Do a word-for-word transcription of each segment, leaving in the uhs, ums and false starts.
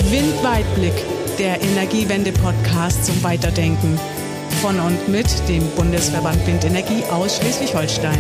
Windweitblick, der Energiewende-Podcast zum Weiterdenken. Von und mit dem Bundesverband Windenergie aus Schleswig-Holstein.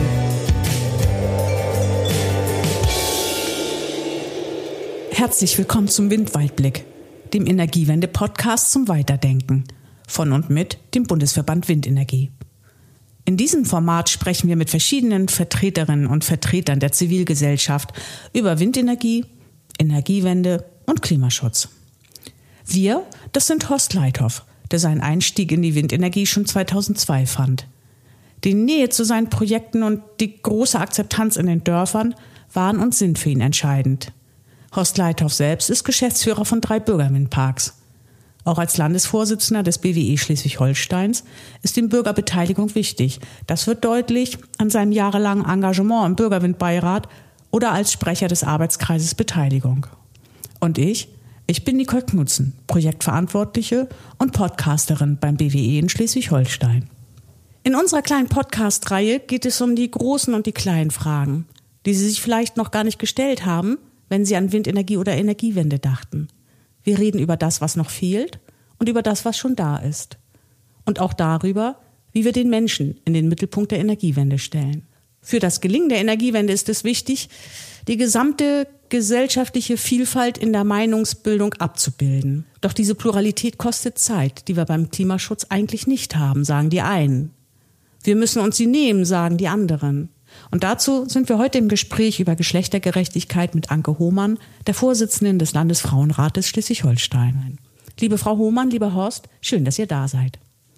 Herzlich willkommen zum Windweitblick, dem Energiewende-Podcast zum Weiterdenken. Von und mit dem Bundesverband Windenergie. In diesem Format sprechen wir mit verschiedenen Vertreterinnen und Vertretern der Zivilgesellschaft über Windenergie, Energiewende und Klimaschutz. Wir, das sind Horst Leithoff, der seinen Einstieg in die Windenergie schon zweitausendzwei fand. Die Nähe zu seinen Projekten und die große Akzeptanz in den Dörfern waren und sind für ihn entscheidend. Horst Leithoff selbst ist Geschäftsführer von drei Bürgerwindparks. Auch als Landesvorsitzender des B W E Schleswig-Holsteins ist ihm Bürgerbeteiligung wichtig. Das wird deutlich an seinem jahrelangen Engagement im Bürgerwindbeirat oder als Sprecher des Arbeitskreises Beteiligung. Und ich? Ich bin Nicole Knutzen, Projektverantwortliche und Podcasterin beim B W E in Schleswig-Holstein. In unserer kleinen Podcast-Reihe geht es um die großen und die kleinen Fragen, die Sie sich vielleicht noch gar nicht gestellt haben, wenn Sie an Windenergie oder Energiewende dachten. Wir reden über das, was noch fehlt und über das, was schon da ist. Und auch darüber, wie wir den Menschen in den Mittelpunkt der Energiewende stellen. Für das Gelingen der Energiewende ist es wichtig, die gesamte gesellschaftliche Vielfalt in der Meinungsbildung abzubilden. Doch diese Pluralität kostet Zeit, die wir beim Klimaschutz eigentlich nicht haben, sagen die einen. Wir müssen uns sie nehmen, sagen die anderen. Und dazu sind wir heute im Gespräch über Geschlechtergerechtigkeit mit Anke Hohmann, der Vorsitzenden des Landesfrauenrates Schleswig-Holstein. Liebe Frau Hohmann, lieber Horst, schön, dass ihr da seid.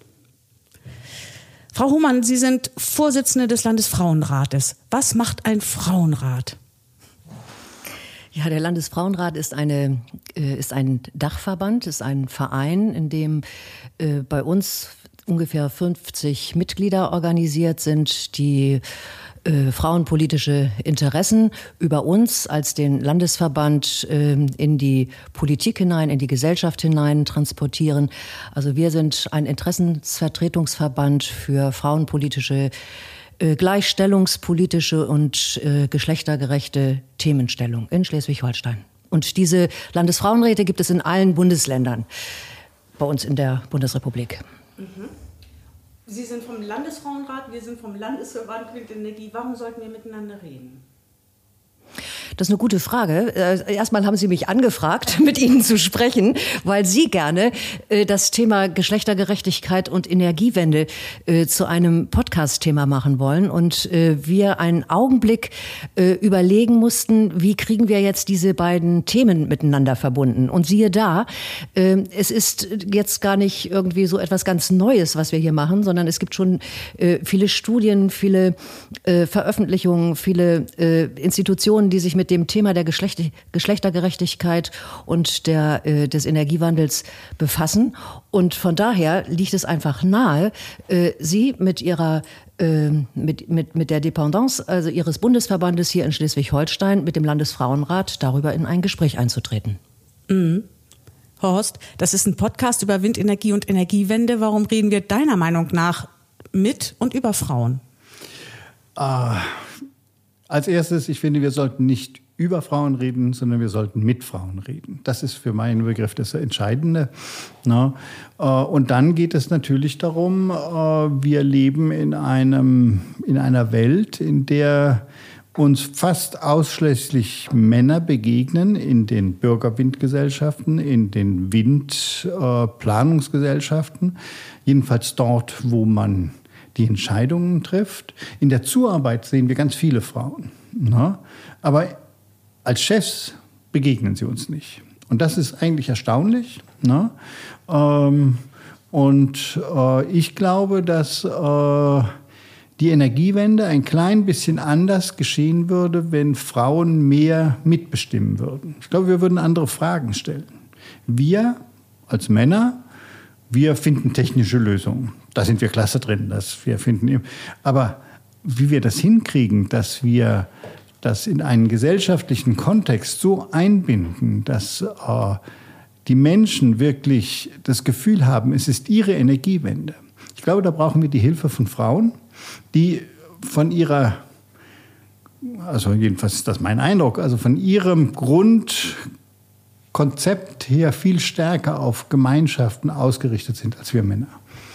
Frau Hohmann, Sie sind Vorsitzende des Landesfrauenrates. Was macht ein Frauenrat? Ja, der Landesfrauenrat ist eine äh, ist ein Dachverband, ist ein Verein, in dem äh, bei uns ungefähr fünfzig Mitglieder organisiert sind, die äh, frauenpolitische Interessen über uns als den Landesverband äh, in die Politik hinein, in die Gesellschaft hinein transportieren. Also wir sind ein Interessensvertretungsverband für frauenpolitische gleichstellungspolitische und äh, geschlechtergerechte Themenstellung in Schleswig-Holstein. Und diese Landesfrauenräte gibt es in allen Bundesländern bei uns in der Bundesrepublik. Mhm. Sie sind vom Landesfrauenrat, wir sind vom Landesverband Windenergie. Warum sollten wir miteinander reden? Das ist eine gute Frage. Erstmal haben Sie mich angefragt, mit Ihnen zu sprechen, weil Sie gerne das Thema Geschlechtergerechtigkeit und Energiewende zu einem Podcast-Thema machen wollen. Und wir einen Augenblick überlegen mussten, wie kriegen wir jetzt diese beiden Themen miteinander verbunden. Und siehe da, es ist jetzt gar nicht irgendwie so etwas ganz Neues, was wir hier machen, sondern es gibt schon viele Studien, viele Veröffentlichungen, viele Institutionen, die sich mit dem Thema der Geschlecht- Geschlechtergerechtigkeit und der, äh, des Energiewandels befassen. Und von daher liegt es einfach nahe, äh, Sie mit Ihrer äh, mit, mit, mit der Dependance, also Ihres Bundesverbandes hier in Schleswig-Holstein, mit dem Landesfrauenrat darüber in ein Gespräch einzutreten. Mhm. Horst, das ist ein Podcast über Windenergie und Energiewende. Warum reden wir deiner Meinung nach mit und über Frauen? Ah. Als erstes, ich finde, wir sollten nicht über Frauen reden, sondern wir sollten mit Frauen reden. Das ist für meinen Begriff das Entscheidende. Und dann geht es natürlich darum, wir leben in einem, in einer Welt, in der uns fast ausschließlich Männer begegnen, in den Bürgerwindgesellschaften, in den Windplanungsgesellschaften, jedenfalls dort, wo man die Entscheidungen trifft. In der Zuarbeit sehen wir ganz viele Frauen. Na? Aber als Chefs begegnen sie uns nicht. Und das ist eigentlich erstaunlich. Na? Ähm, und äh, ich glaube, dass äh, die Energiewende ein klein bisschen anders geschehen würde, wenn Frauen mehr mitbestimmen würden. Ich glaube, wir würden andere Fragen stellen. Wir als Männer, wir finden technische Lösungen. Da sind wir klasse drin. Das wir finden. Aber wie wir das hinkriegen, dass wir das in einen gesellschaftlichen Kontext so einbinden, dass äh, die Menschen wirklich das Gefühl haben, es ist ihre Energiewende. Ich glaube, da brauchen wir die Hilfe von Frauen, die von ihrer, also jedenfalls ist das mein Eindruck, also von ihrem Grund Konzept her viel stärker auf Gemeinschaften ausgerichtet sind als wir Männer.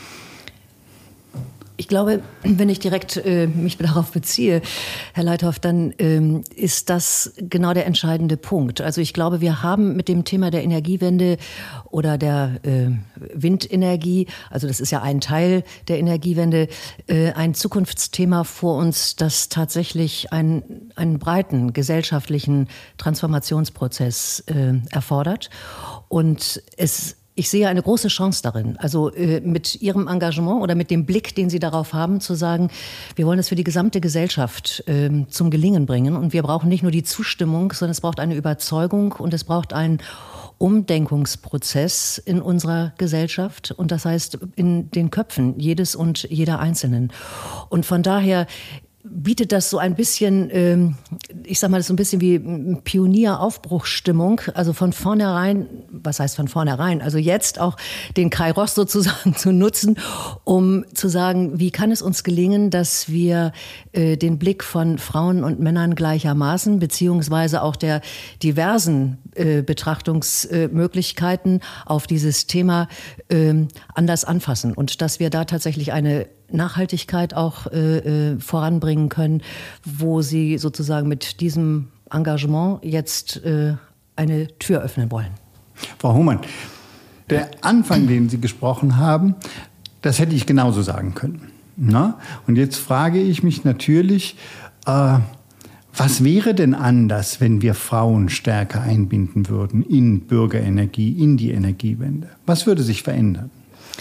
Ich glaube, wenn ich direkt äh, mich darauf beziehe, Herr Leithoff, dann ähm, ist das genau der entscheidende Punkt. Also ich glaube, wir haben mit dem Thema der Energiewende oder der äh, Windenergie, also das ist ja ein Teil der Energiewende, äh, ein Zukunftsthema vor uns, das tatsächlich einen, einen breiten gesellschaftlichen Transformationsprozess äh, erfordert. Und es Ich sehe eine große Chance darin, also äh, mit Ihrem Engagement oder mit dem Blick, den Sie darauf haben, zu sagen, wir wollen es für die gesamte Gesellschaft äh, zum Gelingen bringen. Und wir brauchen nicht nur die Zustimmung, sondern es braucht eine Überzeugung und es braucht einen Umdenkungsprozess in unserer Gesellschaft. Und das heißt, in den Köpfen jedes und jeder Einzelnen. Und von daher bietet das so ein bisschen, ähm, ich sag mal, das ist so ein bisschen wie Pionieraufbruchsstimmung. Also von vornherein, was heißt von vornherein? Also jetzt auch den Kairos sozusagen zu nutzen, um zu sagen, wie kann es uns gelingen, dass wir äh, den Blick von Frauen und Männern gleichermaßen, beziehungsweise auch der diversen äh, Betrachtungsmöglichkeiten auf dieses Thema äh, anders anfassen und dass wir da tatsächlich eine Nachhaltigkeit auch äh, äh, voranbringen können, wo Sie sozusagen mit diesem Engagement jetzt äh, eine Tür öffnen wollen. Frau Hohmann, der Anfang, den Sie gesprochen haben, das hätte ich genauso sagen können. Na? Und jetzt frage ich mich natürlich, äh, was wäre denn anders, wenn wir Frauen stärker einbinden würden in Bürgerenergie, in die Energiewende? Was würde sich verändern?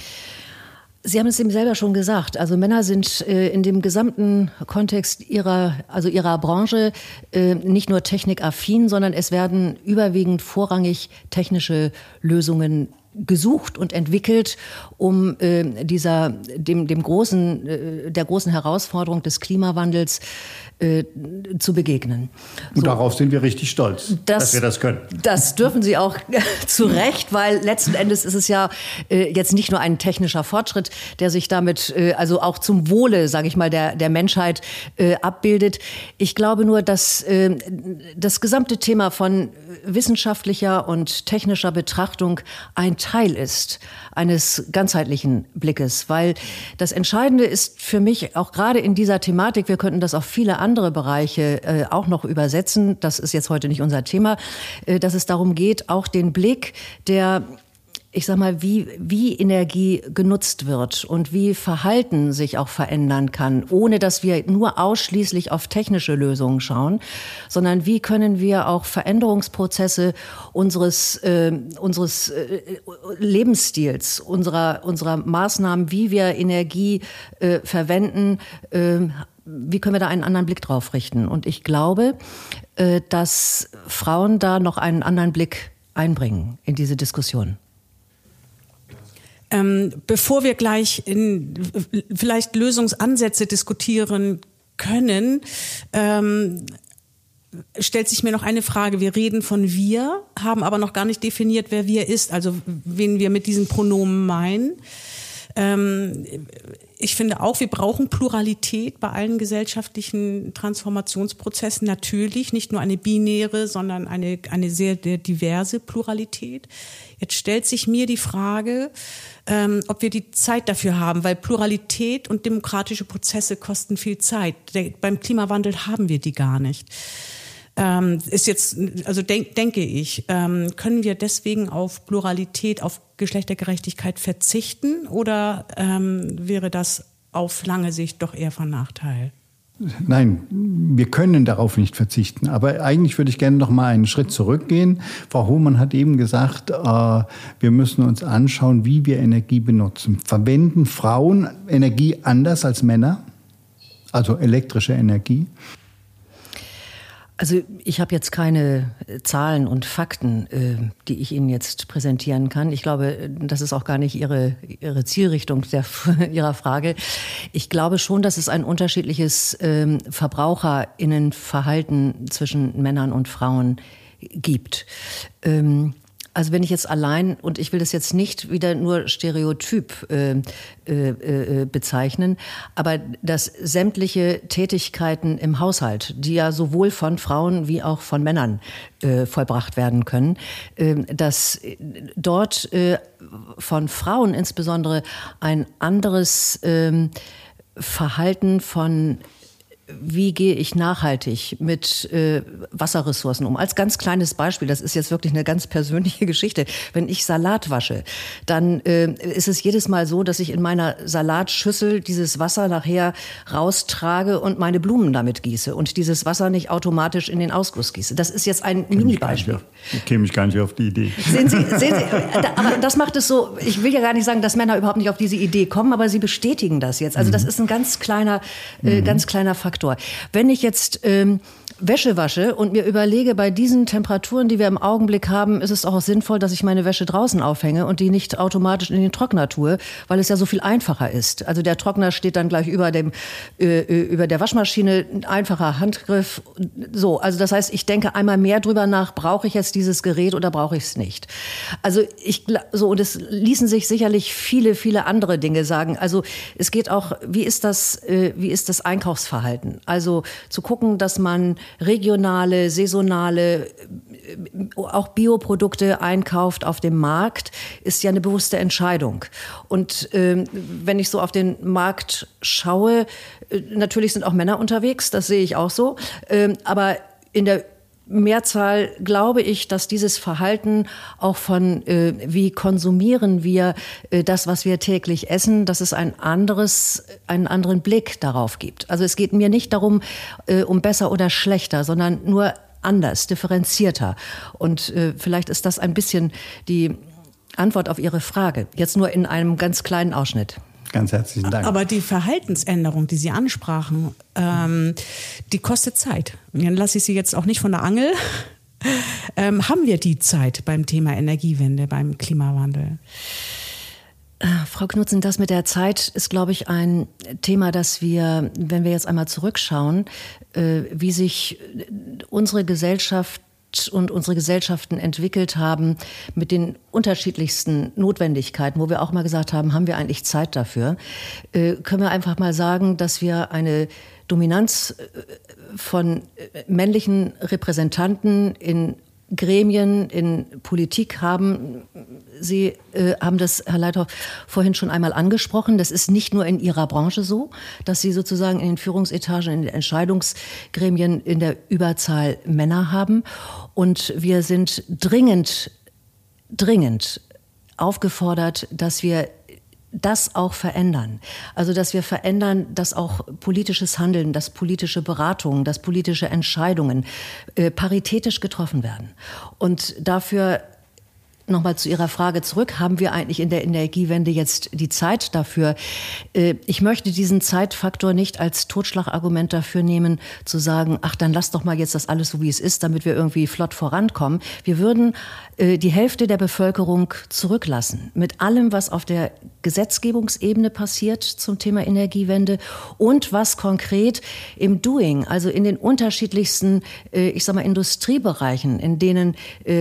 Sie haben es eben selber schon gesagt. Also Männer sind äh, in dem gesamten Kontext ihrer, also ihrer Branche äh, nicht nur technikaffin, sondern es werden überwiegend vorrangig technische Lösungen gesucht und entwickelt, um äh, dieser dem dem großen äh, der großen Herausforderung des Klimawandels äh, zu begegnen. Und so, darauf sind wir richtig stolz, das, dass wir das können. Das dürfen Sie auch zu Recht, weil letzten Endes ist es ja äh, jetzt nicht nur ein technischer Fortschritt, der sich damit äh, also auch zum Wohle, sage ich mal, der der Menschheit äh, abbildet. Ich glaube nur, dass äh, das gesamte Thema von wissenschaftlicher und technischer Betrachtung ein Teil ist eines ganzheitlichen Blickes, weil das Entscheidende ist für mich auch gerade in dieser Thematik, wir könnten das auf viele andere Bereiche äh, auch noch übersetzen, das ist jetzt heute nicht unser Thema, äh, dass es darum geht, auch den Blick der ich sag mal, wie, wie Energie genutzt wird und wie Verhalten sich auch verändern kann, ohne dass wir nur ausschließlich auf technische Lösungen schauen, sondern wie können wir auch Veränderungsprozesse unseres, äh, unseres äh, Lebensstils, unserer, unserer Maßnahmen, wie wir Energie äh, verwenden, äh, wie können wir da einen anderen Blick drauf richten? Und ich glaube, äh, dass Frauen da noch einen anderen Blick einbringen in diese Diskussion. Ähm, bevor wir gleich in vielleicht Lösungsansätze diskutieren können, ähm, stellt sich mir noch eine Frage. Wir reden von wir, haben aber noch gar nicht definiert, wer wir ist, also wen wir mit diesen Pronomen meinen. Ähm, ich finde auch, wir brauchen Pluralität bei allen gesellschaftlichen Transformationsprozessen. Natürlich nicht nur eine binäre, sondern eine, eine sehr diverse Pluralität. Jetzt stellt sich mir die Frage, ähm, ob wir die Zeit dafür haben, weil Pluralität und demokratische Prozesse kosten viel Zeit. Der, beim Klimawandel haben wir die gar nicht. Ähm, ist jetzt, also denk, denke ich, ähm, können wir deswegen auf Pluralität, auf Geschlechtergerechtigkeit verzichten oder ähm, wäre das auf lange Sicht doch eher von Nachteil? Nein, wir können darauf nicht verzichten. Aber eigentlich würde ich gerne noch mal einen Schritt zurückgehen. Frau Hohmann hat eben gesagt, äh, wir müssen uns anschauen, wie wir Energie benutzen. Verwenden Frauen Energie anders als Männer? Also elektrische Energie? Also ich habe jetzt keine Zahlen und Fakten, äh, die ich Ihnen jetzt präsentieren kann. Ich glaube, das ist auch gar nicht Ihre, Ihre Zielrichtung der, Ihrer Frage. Ich glaube schon, dass es ein unterschiedliches ähm, VerbraucherInnenverhalten zwischen Männern und Frauen gibt. Ähm, Also wenn ich jetzt allein, und ich will das jetzt nicht wieder nur stereotyp äh, äh, äh, bezeichnen, aber dass sämtliche Tätigkeiten im Haushalt, die ja sowohl von Frauen wie auch von Männern äh, vollbracht werden können, äh, dass dort äh, von Frauen insbesondere ein anderes äh, Verhalten von wie gehe ich nachhaltig mit äh, Wasserressourcen um? Als ganz kleines Beispiel, das ist jetzt wirklich eine ganz persönliche Geschichte. Wenn ich Salat wasche, dann äh, ist es jedes Mal so, dass ich in meiner Salatschüssel dieses Wasser nachher raustrage und meine Blumen damit gieße und dieses Wasser nicht automatisch in den Ausguss gieße. Das ist jetzt ein Mini-Beispiel. Ich käme mich gar nicht auf die Idee. Sehen Sie, sehen Sie, aber das macht es so, ich will ja gar nicht sagen, dass Männer überhaupt nicht auf diese Idee kommen, aber sie bestätigen das jetzt. Also das ist ein ganz kleiner, äh, ganz kleiner Faktor. Wenn ich jetzt ähm, Wäsche wasche und mir überlege, bei diesen Temperaturen, die wir im Augenblick haben, ist es auch sinnvoll, dass ich meine Wäsche draußen aufhänge und die nicht automatisch in den Trockner tue, weil es ja so viel einfacher ist. Also der Trockner steht dann gleich über dem äh, über der Waschmaschine, ein einfacher Handgriff. So, also das heißt, ich denke einmal mehr drüber nach, brauche ich jetzt dieses Gerät oder brauche ich es nicht? Also ich so, und es ließen sich sicherlich viele, viele andere Dinge sagen. Also es geht auch, wie ist das, äh, wie ist das Einkaufsverhalten? Also zu gucken, dass man regionale, saisonale, auch Bioprodukte einkauft auf dem Markt, ist ja eine bewusste Entscheidung. Und ähm, wenn ich so auf den Markt schaue, äh, natürlich sind auch Männer unterwegs, das sehe ich auch so, ähm, aber in der Mehrzahl glaube ich, dass dieses Verhalten auch von, äh, wie konsumieren wir äh, das, was wir täglich essen, dass es ein anderes, einen anderen Blick darauf gibt. Also es geht mir nicht darum, äh, um besser oder schlechter, sondern nur anders, differenzierter. Und äh, vielleicht ist das ein bisschen die Antwort auf Ihre Frage. Jetzt nur in einem ganz kleinen Ausschnitt. Ganz herzlichen Dank. Aber die Verhaltensänderung, die Sie ansprachen, ähm, die kostet Zeit. Und dann lasse ich Sie jetzt auch nicht von der Angel. Ähm, haben wir die Zeit beim Thema Energiewende, beim Klimawandel? Äh, Frau Knutzen, das mit der Zeit ist, glaube ich, ein Thema, das wir, wenn wir jetzt einmal zurückschauen, äh, wie sich unsere Gesellschaft und unsere Gesellschaften entwickelt haben mit den unterschiedlichsten Notwendigkeiten, wo wir auch mal gesagt haben, haben wir eigentlich Zeit dafür, äh, können wir einfach mal sagen, dass wir eine Dominanz von männlichen Repräsentanten in Gremien, in Politik haben. Sie äh, haben das, Herr Leithoff, vorhin schon einmal angesprochen. Das ist nicht nur in Ihrer Branche so, dass Sie sozusagen in den Führungsetagen, in den Entscheidungsgremien in der Überzahl Männer haben. Und wir sind dringend, dringend aufgefordert, dass wir das auch verändern. Also, dass wir verändern, dass auch politisches Handeln, dass politische Beratungen, dass politische Entscheidungen äh, paritätisch getroffen werden. Und dafür, nochmal zu Ihrer Frage zurück, haben wir eigentlich in der Energiewende jetzt die Zeit dafür? Äh, ich möchte diesen Zeitfaktor nicht als Totschlagargument dafür nehmen, zu sagen, ach, dann lass doch mal jetzt das alles so, wie es ist, damit wir irgendwie flott vorankommen. Wir würden äh, die Hälfte der Bevölkerung zurücklassen. Mit allem, was auf der Gesetzgebungsebene passiert zum Thema Energiewende und was konkret im Doing, also in den unterschiedlichsten, äh, ich sag mal, Industriebereichen, in denen äh,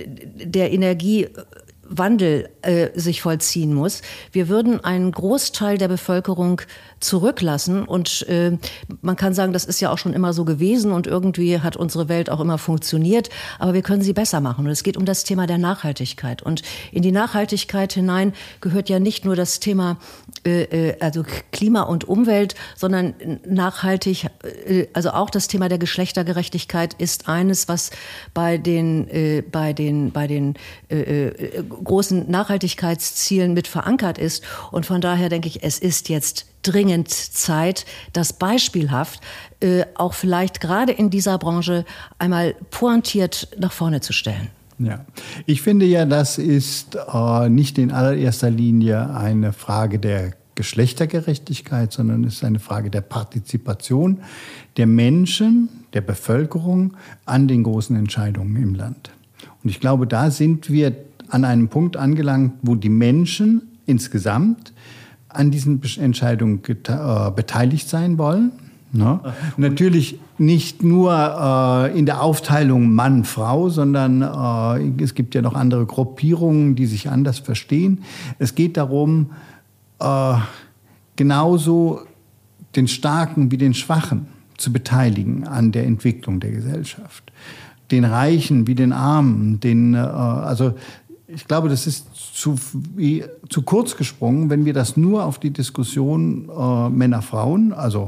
der Energiewandel äh, sich vollziehen muss. Wir würden einen Großteil der Bevölkerung zurücklassen und äh, man kann sagen, das ist ja auch schon immer so gewesen und irgendwie hat unsere Welt auch immer funktioniert, aber wir können sie besser machen. Und es geht um das Thema der Nachhaltigkeit. Und in die Nachhaltigkeit hinein gehört ja nicht nur das Thema äh, also Klima und Umwelt, sondern nachhaltig, äh, also auch das Thema der Geschlechtergerechtigkeit ist eines, was bei den, äh, bei den, bei den äh, großen Nachhaltigkeitszielen mit verankert ist. Und von daher denke ich, es ist jetzt dringend Zeit, das beispielhaft äh, auch vielleicht gerade in dieser Branche einmal pointiert nach vorne zu stellen. Ja, ich finde ja, das ist äh, nicht in allererster Linie eine Frage der Geschlechtergerechtigkeit, sondern es ist eine Frage der Partizipation der Menschen, der Bevölkerung an den großen Entscheidungen im Land. Und ich glaube, da sind wir an einem Punkt angelangt, wo die Menschen insgesamt an diesen Entscheidungen äh, beteiligt sein wollen. Ne? Natürlich nicht nur äh, in der Aufteilung Mann-Frau, sondern äh, es gibt ja noch andere Gruppierungen, die sich anders verstehen. Es geht darum, äh, genauso den Starken wie den Schwachen zu beteiligen an der Entwicklung der Gesellschaft. Den Reichen wie den Armen, den, äh, also ich glaube, das ist zu, wie, zu kurz gesprungen, wenn wir das nur auf die Diskussion äh, Männer-Frauen, also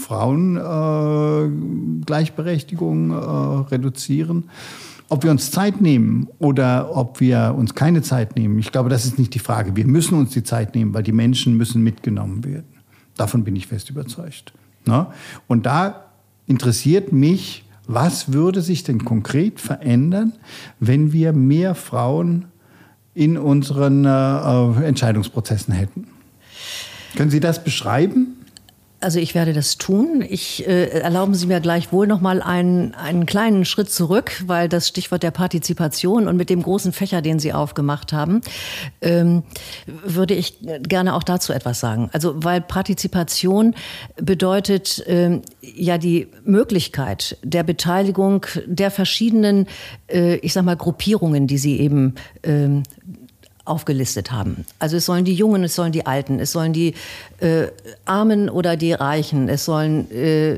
Frauen-Gleichberechtigung äh, äh, reduzieren. Ob wir uns Zeit nehmen oder ob wir uns keine Zeit nehmen, ich glaube, das ist nicht die Frage. Wir müssen uns die Zeit nehmen, weil die Menschen müssen mitgenommen werden. Davon bin ich fest überzeugt. Na? Und da interessiert mich, was würde sich denn konkret verändern, wenn wir mehr Frauen in unseren äh, Entscheidungsprozessen hätten? Können Sie das beschreiben? Also ich werde das tun. Ich äh, erlauben Sie mir gleichwohl noch mal einen, einen kleinen Schritt zurück, weil das Stichwort der Partizipation und mit dem großen Fächer, den Sie aufgemacht haben, ähm, würde ich gerne auch dazu etwas sagen. Also weil Partizipation bedeutet ähm, ja die Möglichkeit der Beteiligung der verschiedenen, äh, ich sag mal, Gruppierungen, die Sie eben ähm, aufgelistet haben. Also es sollen die Jungen, es sollen die Alten, es sollen die äh, Armen oder die Reichen, es sollen äh,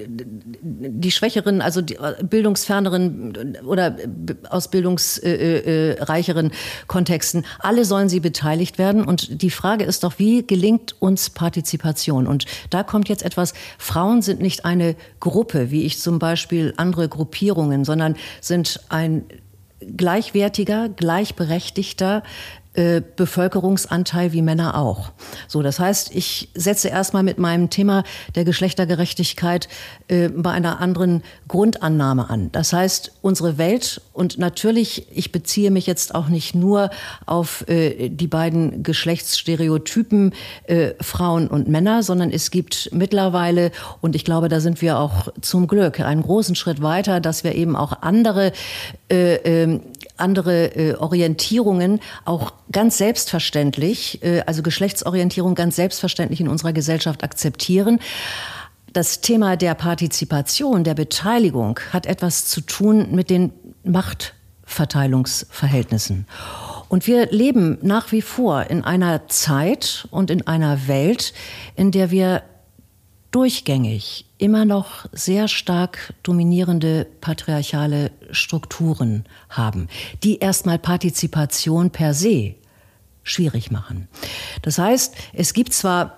die Schwächeren, also die bildungsferneren oder aus bildungsreicheren äh, äh, Kontexten, alle sollen sie beteiligt werden. Und die Frage ist doch, wie gelingt uns Partizipation? Und da kommt jetzt etwas, Frauen sind nicht eine Gruppe, wie ich zum Beispiel andere Gruppierungen, sondern sind ein gleichwertiger, gleichberechtigter äh, Bevölkerungsanteil wie Männer auch. So, das heißt, ich setze erstmal mit meinem Thema der Geschlechtergerechtigkeit äh, bei einer anderen Grundannahme an. Das heißt, unsere Welt, und natürlich, ich beziehe mich jetzt auch nicht nur auf äh, die beiden Geschlechtsstereotypen äh, Frauen und Männer, sondern es gibt mittlerweile, und ich glaube, da sind wir auch zum Glück einen großen Schritt weiter, dass wir eben auch andere äh, äh, andere äh, Orientierungen auch ganz selbstverständlich, äh, also Geschlechtsorientierung ganz selbstverständlich in unserer Gesellschaft akzeptieren. Das Thema der Partizipation, der Beteiligung hat etwas zu tun mit den Machtverteilungsverhältnissen. Und wir leben nach wie vor in einer Zeit und in einer Welt, in der wir durchgängig immer noch sehr stark dominierende patriarchale Strukturen haben, die erstmal Partizipation per se schwierig machen. Das heißt, es gibt zwar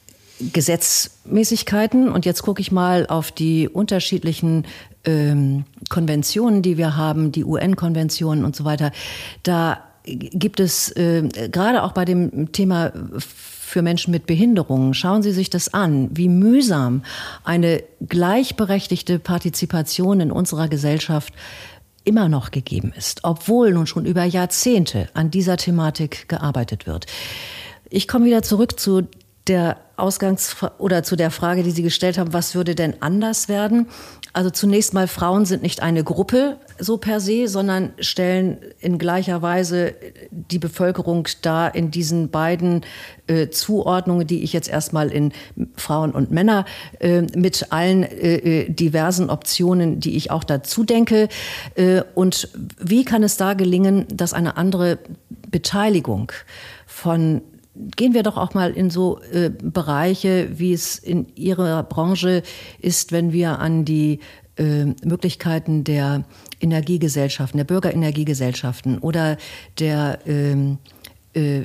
Gesetzmäßigkeiten, und jetzt gucke ich mal auf die unterschiedlichen ähm, Konventionen, die wir haben, die U N-Konventionen und so weiter, da gibt es äh, gerade auch bei dem Thema für Menschen mit Behinderungen, schauen Sie sich das an, wie mühsam eine gleichberechtigte Partizipation in unserer Gesellschaft immer noch gegeben ist, obwohl nun schon über Jahrzehnte an dieser Thematik gearbeitet wird. Ich komme wieder zurück zu der Ausgangs- oder zu der Frage, die Sie gestellt haben, was würde denn anders werden? Also zunächst mal, Frauen sind nicht eine Gruppe so per se, sondern stellen in gleicher Weise die Bevölkerung dar in diesen beiden äh, Zuordnungen, die ich jetzt erstmal in Frauen und Männer äh, mit allen äh, diversen Optionen, die ich auch dazu denke. Äh, und wie kann es da gelingen, dass eine andere Beteiligung von Gehen wir doch auch mal in so äh, Bereiche, wie es in Ihrer Branche ist, wenn wir an die äh, Möglichkeiten der Energiegesellschaften, der Bürgerenergiegesellschaften oder der äh, äh,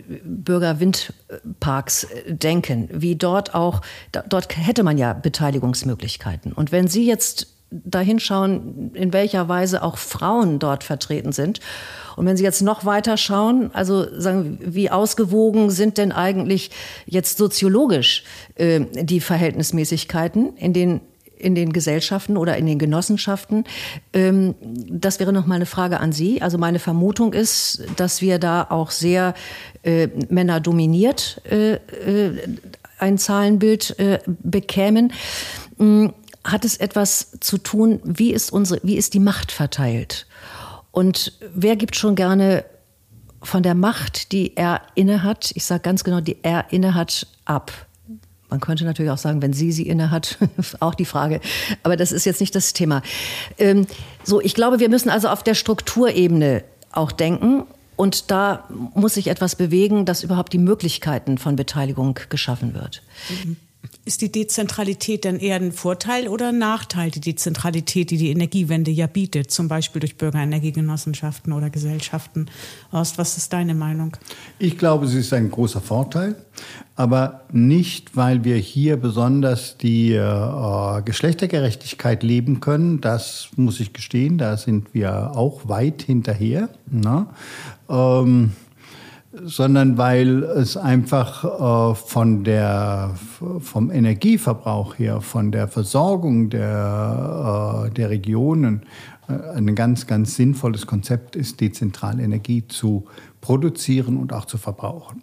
Bürgerwindparks denken, wie dort auch, da, dort hätte man ja Beteiligungsmöglichkeiten. Und wenn Sie jetzt dahin schauen, in welcher Weise auch Frauen dort vertreten sind. Und wenn Sie jetzt noch weiter schauen, also sagen, wie ausgewogen sind denn eigentlich jetzt soziologisch äh, die Verhältnismäßigkeiten in den in den Gesellschaften oder in den Genossenschaften? Ähm, das wäre noch mal eine Frage an Sie. Also meine Vermutung ist, dass wir da auch sehr äh, männerdominiert äh, äh, ein Zahlenbild äh, bekämen. Ähm, Hat es etwas zu tun, wie ist unsere, wie ist die Macht verteilt? Und wer gibt schon gerne von der Macht, die er innehat, ich sage ganz genau, die er innehat, ab? Man könnte natürlich auch sagen, wenn sie sie inne hat, auch die Frage. Aber das ist jetzt nicht das Thema. Ähm, so, ich glaube, wir müssen also auf der Strukturebene auch denken. Und da muss sich etwas bewegen, dass überhaupt die Möglichkeiten von Beteiligung geschaffen wird. Ist die Dezentralität denn eher ein Vorteil oder ein Nachteil, die Dezentralität, die die Energiewende ja bietet, zum Beispiel durch Bürgerenergiegenossenschaften oder Gesellschaften? Horst, was ist deine Meinung? Ich glaube, sie ist ein großer Vorteil, aber nicht, weil wir hier besonders die äh, Geschlechtergerechtigkeit leben können. Das muss ich gestehen, da sind wir auch weit hinterher. Ne? Ähm, sondern weil es einfach äh, von der, vom Energieverbrauch her, von der Versorgung der, äh, der Regionen äh, ein ganz, ganz sinnvolles Konzept ist, dezentrale Energie zu produzieren und auch zu verbrauchen.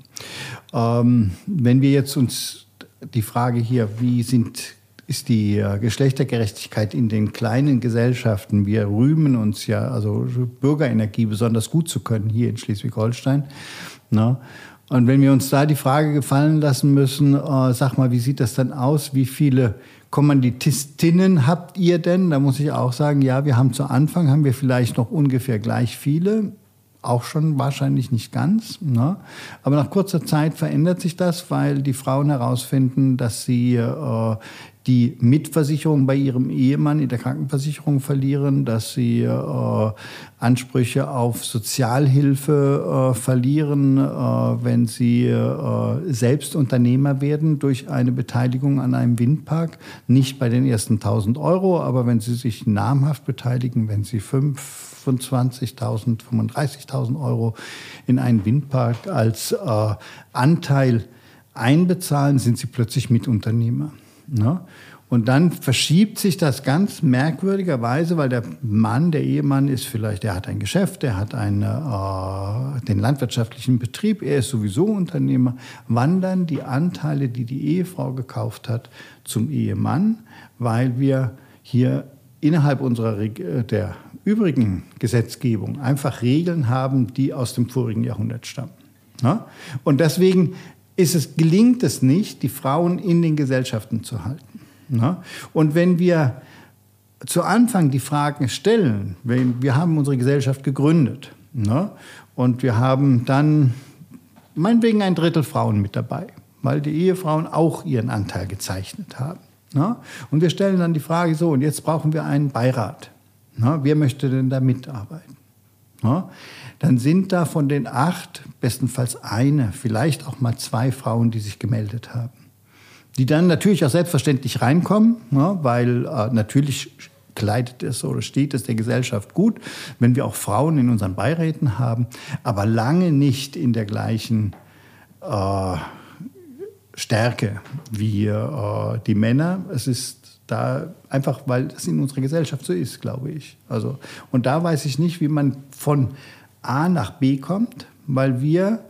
Ähm, wenn wir jetzt uns die Frage hier, wie sind ist die äh, Geschlechtergerechtigkeit in den kleinen Gesellschaften. Wir rühmen uns ja, also Bürgerenergie besonders gut zu können hier in Schleswig-Holstein. Na? Und wenn wir uns da die Frage gefallen lassen müssen, äh, sag mal, wie sieht das dann aus? Wie viele Kommanditistinnen habt ihr denn? Da muss ich auch sagen, ja, wir haben zu Anfang, haben wir vielleicht noch ungefähr gleich viele. Auch schon wahrscheinlich nicht ganz. Ne? Aber nach kurzer Zeit verändert sich das, weil die Frauen herausfinden, dass sie äh, die Mitversicherung bei ihrem Ehemann in der Krankenversicherung verlieren, dass sie äh, Ansprüche auf Sozialhilfe äh, verlieren, äh, wenn sie äh, selbst Unternehmer werden durch eine Beteiligung an einem Windpark. Nicht bei den ersten tausend Euro, aber wenn sie sich namhaft beteiligen, wenn sie fünfundzwanzigtausend, fünfunddreißigtausend Euro in einen Windpark als äh, Anteil einbezahlen, sind sie plötzlich Mitunternehmer. Ne? Und dann verschiebt sich das ganz merkwürdigerweise, weil der Mann, der Ehemann ist vielleicht, der hat ein Geschäft, der hat eine, äh, den landwirtschaftlichen Betrieb, er ist sowieso Unternehmer, wandern die Anteile, die die Ehefrau gekauft hat, zum Ehemann, weil wir hier innerhalb unserer der übrigen Gesetzgebung einfach Regeln haben, die aus dem vorigen Jahrhundert stammen. Ne? Und deswegen ist es, gelingt es nicht, die Frauen in den Gesellschaften zu halten. Ne? Und wenn wir zu Anfang die Fragen stellen, wenn, wir haben unsere Gesellschaft gegründet, ne? Und wir haben dann meinetwegen ein Drittel Frauen mit dabei, weil die Ehefrauen auch ihren Anteil gezeichnet haben. Ne? Und wir stellen dann die Frage so, und jetzt brauchen wir einen Beirat. Ne? Wer möchte denn da mitarbeiten? Ne? Dann sind da von den acht bestenfalls eine, vielleicht auch mal zwei Frauen, die sich gemeldet haben. Die dann natürlich auch selbstverständlich reinkommen, ne, weil äh, natürlich kleidet es oder steht es der Gesellschaft gut, wenn wir auch Frauen in unseren Beiräten haben, aber lange nicht in der gleichen äh, Stärke wie äh, die Männer. Es ist da einfach, weil das in unserer Gesellschaft so ist, glaube ich. Also, und da weiß ich nicht, wie man von A nach B kommt, weil wir,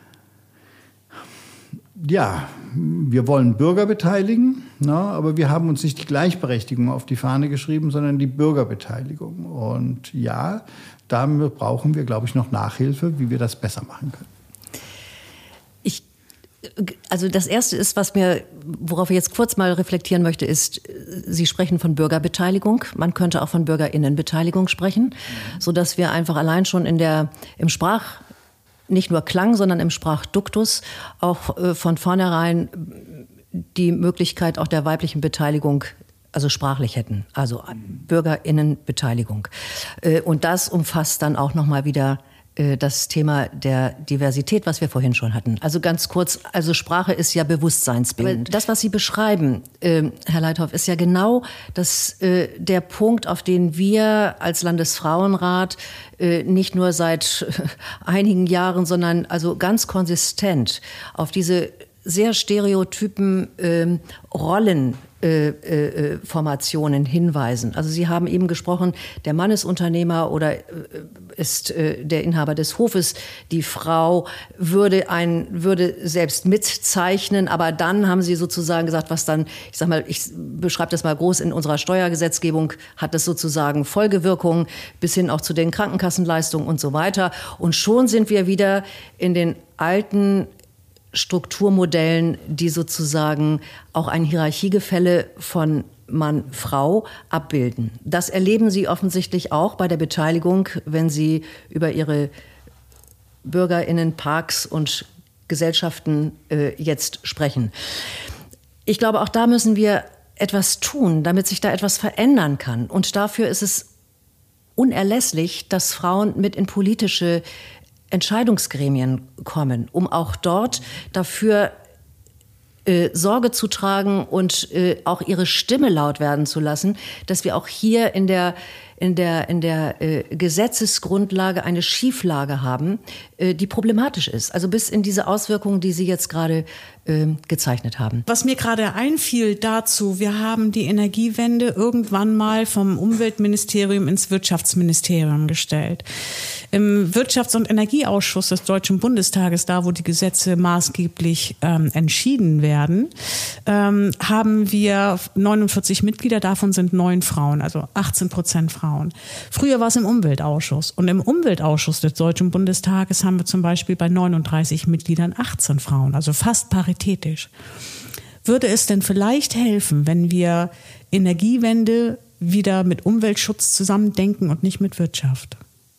ja, wir wollen Bürger beteiligen, ne, aber wir haben uns nicht die Gleichberechtigung auf die Fahne geschrieben, sondern die Bürgerbeteiligung. Und ja, da brauchen wir, glaube ich, noch Nachhilfe, wie wir das besser machen können. Ich Also das Erste ist, was mir, worauf ich jetzt kurz mal reflektieren möchte, ist, Sie sprechen von Bürgerbeteiligung. Man könnte auch von Bürgerinnenbeteiligung sprechen, sodass wir einfach allein schon in der, im Sprach, nicht nur Klang, sondern im Sprachduktus auch äh, von vornherein die Möglichkeit auch der weiblichen Beteiligung, also sprachlich hätten, also Bürgerinnenbeteiligung. Äh, und das umfasst dann auch nochmal wieder das Thema der Diversität, was wir vorhin schon hatten. Also ganz kurz, also Sprache ist ja bewusstseinsbildend. Aber das, was Sie beschreiben, äh, Herr Leithoff, ist ja genau das, äh, der Punkt, auf den wir als Landesfrauenrat äh, nicht nur seit äh, einigen Jahren, sondern also ganz konsistent auf diese sehr stereotypen äh, Rollen Äh, äh, Formationen hinweisen. Also Sie haben eben gesprochen, der Mann ist Unternehmer oder äh, ist äh, der Inhaber des Hofes. Die Frau würde ein, würde selbst mitzeichnen, aber dann haben Sie sozusagen gesagt, was dann, ich sag mal, ich beschreibe das mal groß, in unserer Steuergesetzgebung hat das sozusagen Folgewirkungen bis hin auch zu den Krankenkassenleistungen und so weiter. Und schon sind wir wieder in den alten Strukturmodellen, die sozusagen auch ein Hierarchiegefälle von Mann, Frau abbilden. Das erleben Sie offensichtlich auch bei der Beteiligung, wenn Sie über Ihre BürgerInnen-Parks und Gesellschaften äh, jetzt sprechen. Ich glaube, auch da müssen wir etwas tun, damit sich da etwas verändern kann. Und dafür ist es unerlässlich, dass Frauen mit in politische Entscheidungsgremien kommen, um auch dort dafür äh, Sorge zu tragen und äh, auch ihre Stimme laut werden zu lassen, dass wir auch hier in der in der, in der äh, Gesetzesgrundlage eine Schieflage haben, äh, die problematisch ist. Also bis in diese Auswirkungen, die Sie jetzt gerade äh, gezeichnet haben. Was mir gerade einfiel dazu, wir haben die Energiewende irgendwann mal vom Umweltministerium ins Wirtschaftsministerium gestellt. Im Wirtschafts- und Energieausschuss des Deutschen Bundestages, da wo die Gesetze maßgeblich ähm, entschieden werden, ähm, haben wir neunundvierzig Mitglieder, davon sind neun Frauen, also achtzehn Prozent Frauen. Früher war es im Umweltausschuss. Und im Umweltausschuss des Deutschen Bundestages haben wir zum Beispiel bei neununddreißig Mitgliedern achtzehn Frauen, also fast paritätisch. Würde es denn vielleicht helfen, wenn wir Energiewende wieder mit Umweltschutz zusammendenken und nicht mit Wirtschaft?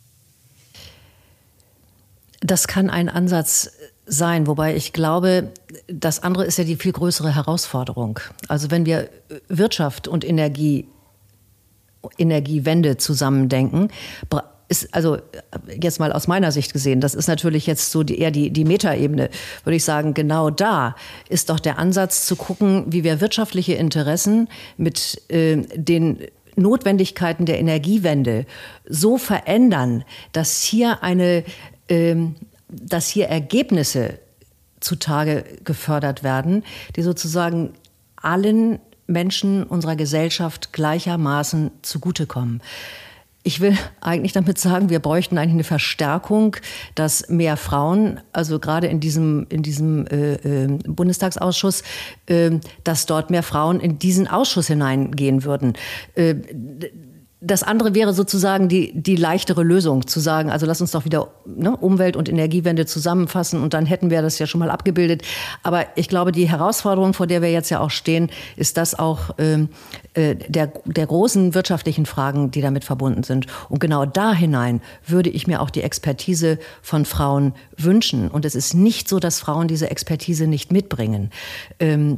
Das kann ein Ansatz sein, wobei ich glaube, das andere ist ja die viel größere Herausforderung. Also wenn wir Wirtschaft und Energie Energiewende zusammendenken, ist, also jetzt mal aus meiner Sicht gesehen, das ist natürlich jetzt so die, eher die, die Metaebene, würde ich sagen, genau da ist doch der Ansatz zu gucken, wie wir wirtschaftliche Interessen mit äh, den Notwendigkeiten der Energiewende so verändern, dass hier eine, äh, dass hier Ergebnisse zutage gefördert werden, die sozusagen allen Menschen unserer Gesellschaft gleichermaßen zugutekommen. Ich will eigentlich damit sagen, wir bräuchten eigentlich eine Verstärkung, dass mehr Frauen, also gerade in diesem, in diesem äh, äh, Bundestagsausschuss, äh, dass dort mehr Frauen in diesen Ausschuss hineingehen würden. Äh, Das andere wäre sozusagen die, die leichtere Lösung, zu sagen, also lass uns doch wieder ne, Umwelt- und Energiewende zusammenfassen und dann hätten wir das ja schon mal abgebildet. Aber ich glaube, die Herausforderung, vor der wir jetzt ja auch stehen, ist das auch äh, der, der großen wirtschaftlichen Fragen, die damit verbunden sind. Und genau da hinein würde ich mir auch die Expertise von Frauen wünschen. Und es ist nicht so, dass Frauen diese Expertise nicht mitbringen. Ähm,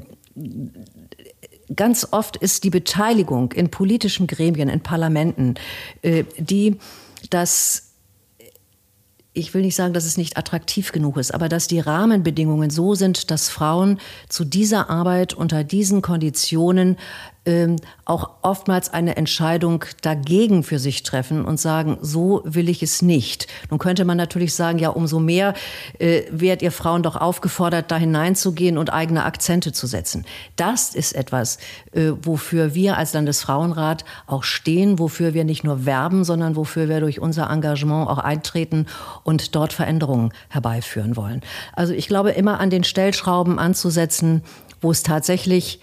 Ganz oft ist die Beteiligung in politischen Gremien, in Parlamenten, äh, die das, ich will nicht sagen, dass es nicht attraktiv genug ist, aber dass die Rahmenbedingungen so sind, dass Frauen zu dieser Arbeit unter diesen Konditionen ähm, auch oftmals eine Entscheidung dagegen für sich treffen und sagen, so will ich es nicht. Nun könnte man natürlich sagen, ja, umso mehr äh, werdet ihr Frauen doch aufgefordert, da hineinzugehen und eigene Akzente zu setzen. Das ist etwas, äh, wofür wir als Landesfrauenrat auch stehen, wofür wir nicht nur werben, sondern wofür wir durch unser Engagement auch eintreten und dort Veränderungen herbeiführen wollen. Also ich glaube, immer an den Stellschrauben anzusetzen, wo es tatsächlich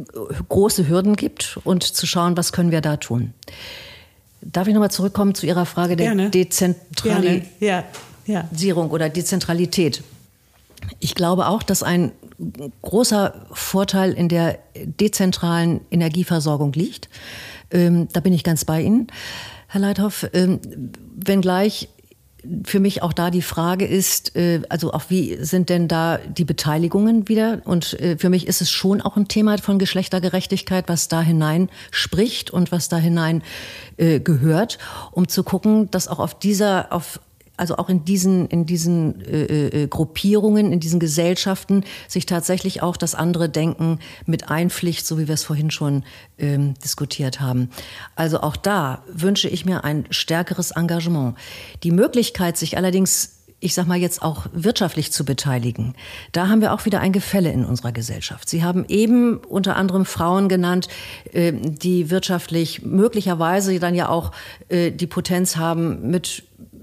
große Hürden gibt und zu schauen, was können wir da tun. Darf ich nochmal zurückkommen zu Ihrer Frage der Gerne. Dezentralisierung Gerne. Ja. Ja. oder Dezentralität? Ich glaube auch, dass ein großer Vorteil in der dezentralen Energieversorgung liegt. Ähm, da bin ich ganz bei Ihnen, Herr Leithoff. Ähm, wenngleich für mich auch da die Frage ist, äh, also auch wie sind denn da die Beteiligungen wieder? Und äh, für mich ist es schon auch ein Thema von Geschlechtergerechtigkeit, was da hinein spricht und was da hinein äh, gehört, um zu gucken, dass auch auf dieser, auf also auch in diesen, in diesen äh, äh, Gruppierungen, in diesen Gesellschaften sich tatsächlich auch das andere Denken mit einpflicht, so wie wir es vorhin schon ähm, diskutiert haben. Also auch da wünsche ich mir ein stärkeres Engagement. Die Möglichkeit, sich allerdings, ich sag mal jetzt auch wirtschaftlich zu beteiligen, da haben wir auch wieder ein Gefälle in unserer Gesellschaft. Sie haben eben unter anderem Frauen genannt, äh, die wirtschaftlich möglicherweise dann ja auch äh, die Potenz haben, mit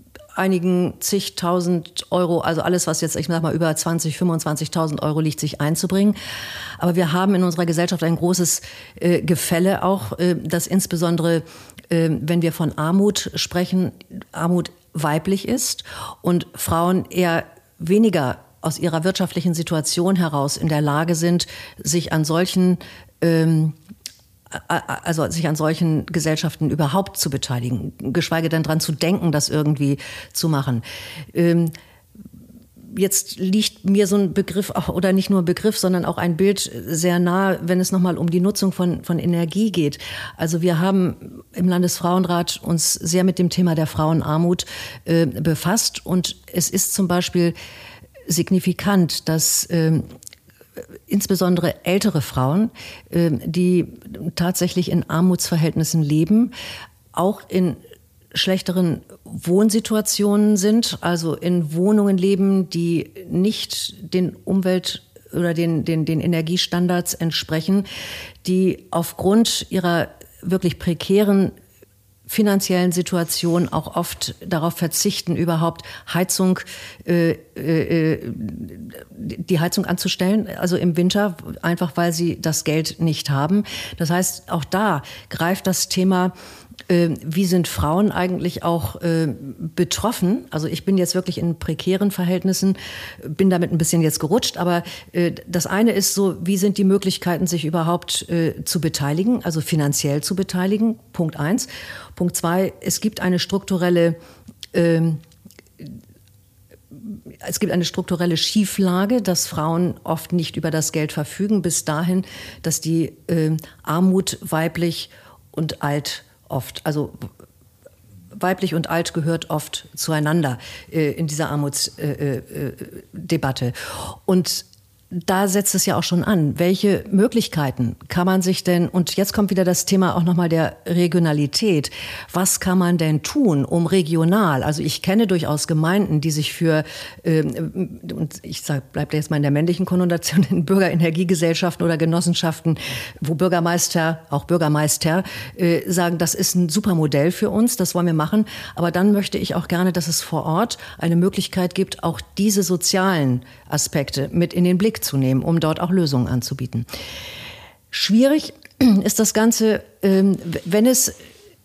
einigen zigtausend Euro, also alles, was jetzt, ich sag mal, über zwanzig, fünfundzwanzigtausend Euro liegt, sich einzubringen. Aber wir haben in unserer Gesellschaft ein großes äh, Gefälle auch, äh, dass insbesondere, äh, wenn wir von Armut sprechen, Armut weiblich ist und Frauen eher weniger aus ihrer wirtschaftlichen Situation heraus in der Lage sind, sich an solchen ähm, also sich an solchen Gesellschaften überhaupt zu beteiligen, geschweige denn dran zu denken, das irgendwie zu machen. Ähm, Jetzt liegt mir so ein Begriff, auch, oder nicht nur ein Begriff, sondern auch ein Bild sehr nah, wenn es nochmal um die Nutzung von, von Energie geht. Also wir haben im Landesfrauenrat uns sehr mit dem Thema der Frauenarmut äh, befasst. Und es ist zum Beispiel signifikant, dass äh, insbesondere ältere Frauen, äh, die tatsächlich in Armutsverhältnissen leben, auch in schlechteren Wohnsituationen sind, also in Wohnungen leben, die nicht den Umwelt- oder den, den, den Energiestandards entsprechen, die aufgrund ihrer wirklich prekären finanziellen Situation auch oft darauf verzichten, überhaupt Heizung, äh, äh, die Heizung anzustellen, also im Winter, einfach weil sie das Geld nicht haben. Das heißt, auch da greift das Thema, äh, wie sind Frauen eigentlich auch äh, betroffen? Also ich bin jetzt wirklich in prekären Verhältnissen, bin damit ein bisschen jetzt gerutscht, aber äh, das eine ist so, wie sind die Möglichkeiten, sich überhaupt äh, zu beteiligen, also finanziell zu beteiligen, Punkt eins. Punkt zwei, es gibt eine strukturelle, ähm, es gibt eine strukturelle Schieflage, dass Frauen oft nicht über das Geld verfügen, bis dahin, dass die äh, Armut weiblich und alt oft, also weiblich und alt gehört oft zueinander äh, in dieser Armutsdebatte. Äh, äh, und da setzt es ja auch schon an. Welche Möglichkeiten kann man sich denn, und jetzt kommt wieder das Thema auch nochmal der Regionalität, was kann man denn tun, um regional, also ich kenne durchaus Gemeinden, die sich für, ähm, und ich sag, bleibt jetzt mal in der männlichen Konnotation, in Bürgerenergiegesellschaften oder Genossenschaften, wo Bürgermeister, auch Bürgermeister, äh, sagen, das ist ein super Modell für uns, das wollen wir machen, aber dann möchte ich auch gerne, dass es vor Ort eine Möglichkeit gibt, auch diese sozialen Aspekte mit in den Blick zu nehmen, um dort auch Lösungen anzubieten. Schwierig ist das Ganze, wenn es,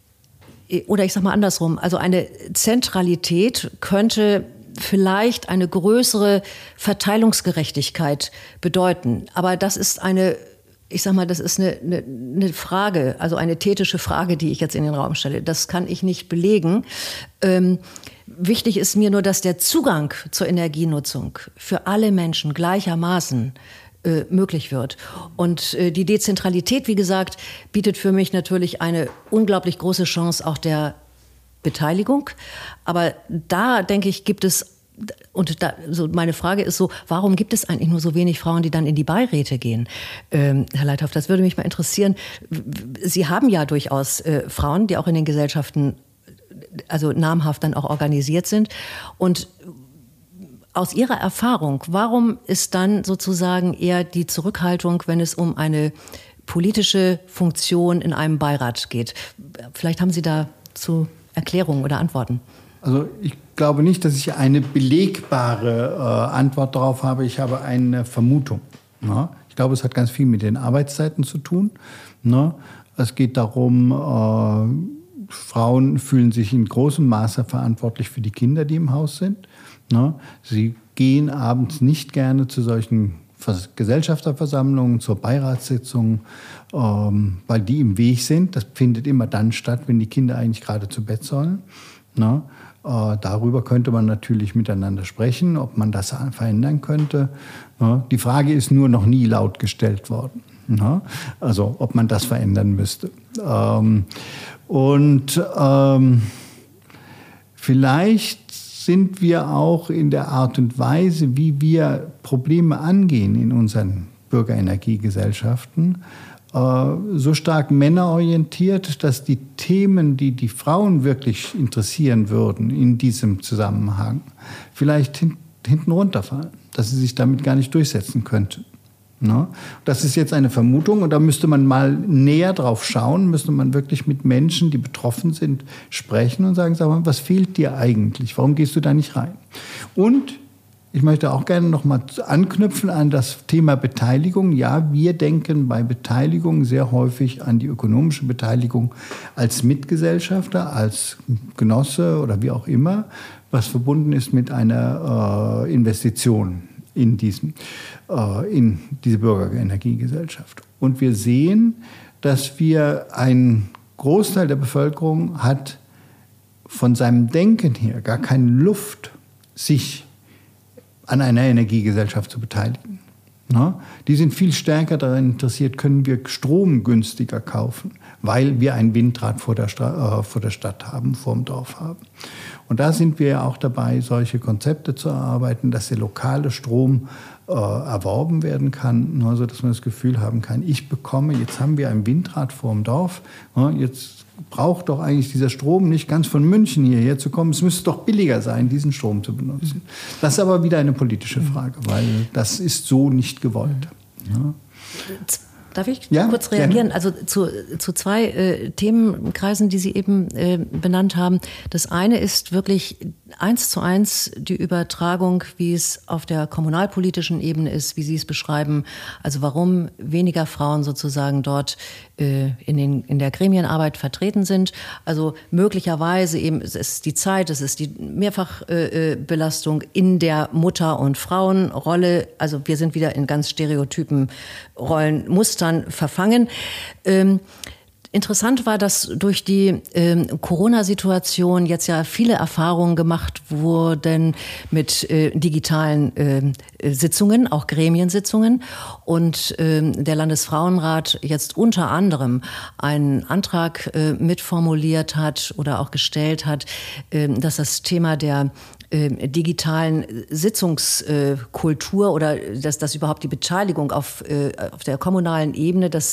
oder ich sage mal andersrum, also eine Zentralität könnte vielleicht eine größere Verteilungsgerechtigkeit bedeuten. Aber das ist eine, ich sage mal, das ist eine, eine, eine Frage, also eine tätische Frage, die ich jetzt in den Raum stelle. Das kann ich nicht belegen. Ähm, Wichtig ist mir nur, dass der Zugang zur Energienutzung für alle Menschen gleichermaßen äh, möglich wird. Und äh, die Dezentralität, wie gesagt, bietet für mich natürlich eine unglaublich große Chance auch der Beteiligung. Aber da, denke ich, gibt es, und da, so meine Frage ist so, warum gibt es eigentlich nur so wenig Frauen, die dann in die Beiräte gehen? Ähm, Herr Leithoff, das würde mich mal interessieren. Sie haben ja durchaus äh, Frauen, die auch in den Gesellschaften also namhaft dann auch organisiert sind. Und aus Ihrer Erfahrung, warum ist dann sozusagen eher die Zurückhaltung, wenn es um eine politische Funktion in einem Beirat geht? Vielleicht haben Sie dazu Erklärungen oder Antworten. Also ich glaube nicht, dass ich eine belegbare äh, Antwort darauf habe. Ich habe eine Vermutung. Ne? Ich glaube, es hat ganz viel mit den Arbeitszeiten zu tun. Ne? Es geht darum, äh, Frauen fühlen sich in großem Maße verantwortlich für die Kinder, die im Haus sind. Sie gehen abends nicht gerne zu solchen Gesellschafterversammlungen, zur Beiratssitzung, weil die im Weg sind. Das findet immer dann statt, wenn die Kinder eigentlich gerade zu Bett sollen. Darüber könnte man natürlich miteinander sprechen, ob man das verändern könnte. Die Frage ist nur noch nie laut gestellt worden. Also ob man das verändern müsste. Und ähm, vielleicht sind wir auch in der Art und Weise, wie wir Probleme angehen in unseren Bürgerenergiegesellschaften, äh, so stark männerorientiert, dass die Themen, die die Frauen wirklich interessieren würden in diesem Zusammenhang, vielleicht hin, hinten runterfallen, dass sie sich damit gar nicht durchsetzen könnten. No? Das ist jetzt eine Vermutung und da müsste man mal näher drauf schauen, müsste man wirklich mit Menschen, die betroffen sind, sprechen und sagen, sag mal, was fehlt dir eigentlich? Warum gehst du da nicht rein? Und ich möchte auch gerne noch mal anknüpfen an das Thema Beteiligung. Ja, wir denken bei Beteiligung sehr häufig an die ökonomische Beteiligung als Mitgesellschafter, als Genosse oder wie auch immer, was verbunden ist mit einer äh, Investition in, diesem, äh, in diese Bürgerenergiegesellschaft. Und wir sehen, dass wir ein Großteil der Bevölkerung hat von seinem Denken her gar keine Luft, sich an einer Energiegesellschaft zu beteiligen. Na? Die sind viel stärker daran interessiert, können wir Strom günstiger kaufen, weil wir ein Windrad vor der, Stra- äh, vor der Stadt haben, vor dem Dorf haben. Und da sind wir ja auch dabei, solche Konzepte zu erarbeiten, dass der lokale Strom äh, erworben werden kann, also dass man das Gefühl haben kann, ich bekomme, jetzt haben wir ein Windrad vor dem Dorf, na, jetzt braucht doch eigentlich dieser Strom nicht ganz von München hierher zu kommen. Es müsste doch billiger sein, diesen Strom zu benutzen. Das ist aber wieder eine politische Frage, weil das ist so nicht gewollt. Ja. Darf ich ja, kurz reagieren? Gerne. Also zu, zu zwei äh, Themenkreisen, die Sie eben äh, benannt haben. Das eine ist wirklich eins zu eins die Übertragung, wie es auf der kommunalpolitischen Ebene ist, wie Sie es beschreiben. Also warum weniger Frauen sozusagen dort äh, in, den, in der Gremienarbeit vertreten sind. Also möglicherweise eben, es ist die Zeit, es ist die Mehrfachbelastung äh, in der Mutter- und Frauenrolle. Also wir sind wieder in ganz stereotypen Rollenmustern verfangen. Ähm, Interessant war, dass durch die ähm, Corona-Situation jetzt ja viele Erfahrungen gemacht wurden mit äh, digitalen äh, Sitzungen, auch Gremiensitzungen. Und ähm, der Landesfrauenrat jetzt unter anderem einen Antrag äh, mitformuliert hat oder auch gestellt hat, äh, dass das Thema der äh, digitalen Sitzungskultur äh, oder dass, dass überhaupt die Beteiligung auf, äh, auf der kommunalen Ebene, dass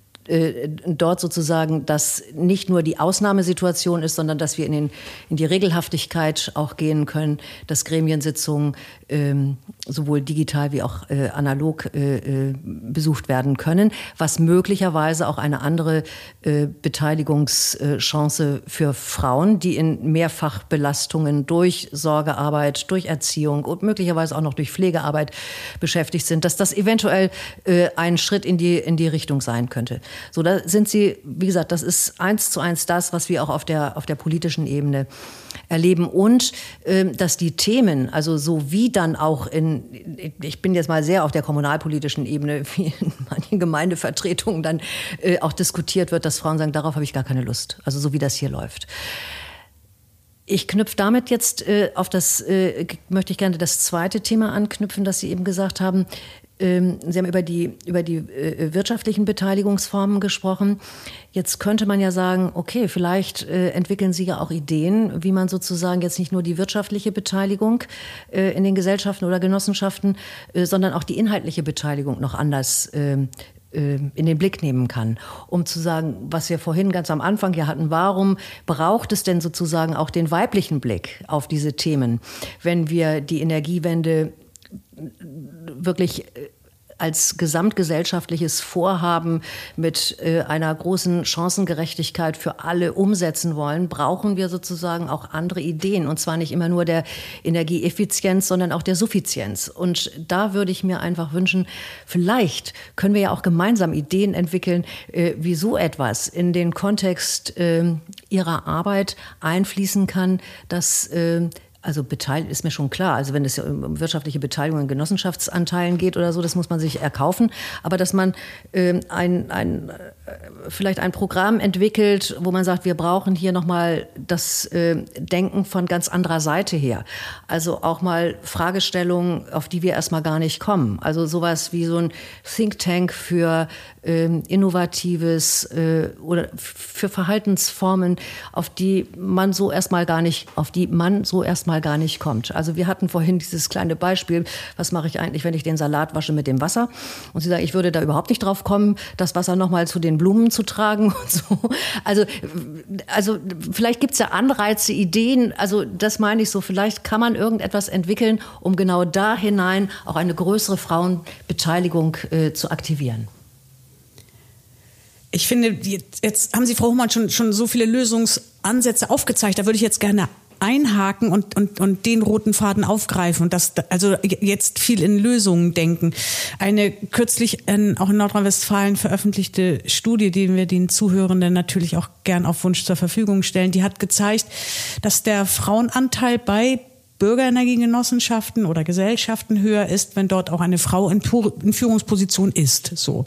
dort sozusagen, dass nicht nur die Ausnahmesituation ist, sondern dass wir in, den, in die Regelhaftigkeit auch gehen können, dass Gremiensitzungen ähm, sowohl digital wie auch äh, analog äh, äh, besucht werden können, was möglicherweise auch eine andere äh, Beteiligungschance für Frauen, die in Mehrfachbelastungen durch Sorgearbeit, durch Erziehung und möglicherweise auch noch durch Pflegearbeit beschäftigt sind, dass das eventuell äh, ein Schritt in die, in die Richtung sein könnte. So, da sind Sie, wie gesagt, das ist eins zu eins das, was wir auch auf der, auf der politischen Ebene erleben. Und äh, dass die Themen, also so wie dann auch in, ich bin jetzt mal sehr auf der kommunalpolitischen Ebene, wie in manchen Gemeindevertretungen dann äh, auch diskutiert wird, dass Frauen sagen, darauf habe ich gar keine Lust. Also so wie das hier läuft. Ich knüpfe damit jetzt äh, auf das, äh, möchte ich gerne das zweite Thema anknüpfen, das Sie eben gesagt haben. Ähm, Sie haben über die, über die äh, wirtschaftlichen Beteiligungsformen gesprochen. Jetzt könnte man ja sagen, okay, vielleicht äh, entwickeln Sie ja auch Ideen, wie man sozusagen jetzt nicht nur die wirtschaftliche Beteiligung äh, in den Gesellschaften oder Genossenschaften, äh, sondern auch die inhaltliche Beteiligung noch anders äh, in den Blick nehmen kann, um zu sagen, was wir vorhin ganz am Anfang ja hatten, warum braucht es denn sozusagen auch den weiblichen Blick auf diese Themen, wenn wir die Energiewende wirklich als gesamtgesellschaftliches Vorhaben mit äh, einer großen Chancengerechtigkeit für alle umsetzen wollen, brauchen wir sozusagen auch andere Ideen. Und zwar nicht immer nur der Energieeffizienz, sondern auch der Suffizienz. Und da würde ich mir einfach wünschen, vielleicht können wir ja auch gemeinsam Ideen entwickeln, äh, wie so etwas in den Kontext äh, Ihrer Arbeit einfließen kann, dass äh, Also beteiligt ist mir schon klar. Also wenn es ja um wirtschaftliche Beteiligung in Genossenschaftsanteilen geht oder so, das muss man sich erkaufen. Aber dass man äh, ein, ein, äh, vielleicht ein Programm entwickelt, wo man sagt, wir brauchen hier nochmal das äh, Denken von ganz anderer Seite her. Also auch mal Fragestellungen, auf die wir erstmal gar nicht kommen. Also sowas wie so ein Think Tank für äh, innovatives äh, oder für Verhaltensformen, auf die man so erstmal gar nicht, auf die man so erstmal gar nicht kommt. Also wir hatten vorhin dieses kleine Beispiel, was mache ich eigentlich, wenn ich den Salat wasche mit dem Wasser? Und Sie sagen, ich würde da überhaupt nicht drauf kommen, das Wasser nochmal zu den Blumen zu tragen und so. Also, also vielleicht gibt es ja Anreize, Ideen, also das meine ich so, vielleicht kann man irgendetwas entwickeln, um genau da hinein auch eine größere Frauenbeteiligung äh, zu aktivieren. Ich finde, jetzt, jetzt haben Sie, Frau Hohmann, schon, schon so viele Lösungsansätze aufgezeigt, da würde ich jetzt gerne einhaken und, und, und den roten Faden aufgreifen und das, also jetzt viel in Lösungen denken. Eine kürzlich in, auch in Nordrhein-Westfalen veröffentlichte Studie, die wir den Zuhörenden natürlich auch gern auf Wunsch zur Verfügung stellen, die hat gezeigt, dass der Frauenanteil bei Bürgerenergiegenossenschaften oder Gesellschaften höher ist, wenn dort auch eine Frau in, in Führungsposition ist. So.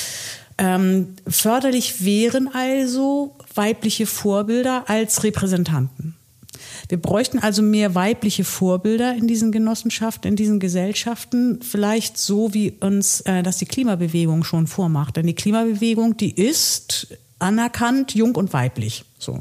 Ähm, förderlich wären also weibliche Vorbilder als Repräsentanten. Wir bräuchten also mehr weibliche Vorbilder in diesen Genossenschaften, in diesen Gesellschaften, vielleicht so, wie uns äh, das die Klimabewegung schon vormacht. Denn die Klimabewegung, die ist anerkannt, jung und weiblich. So.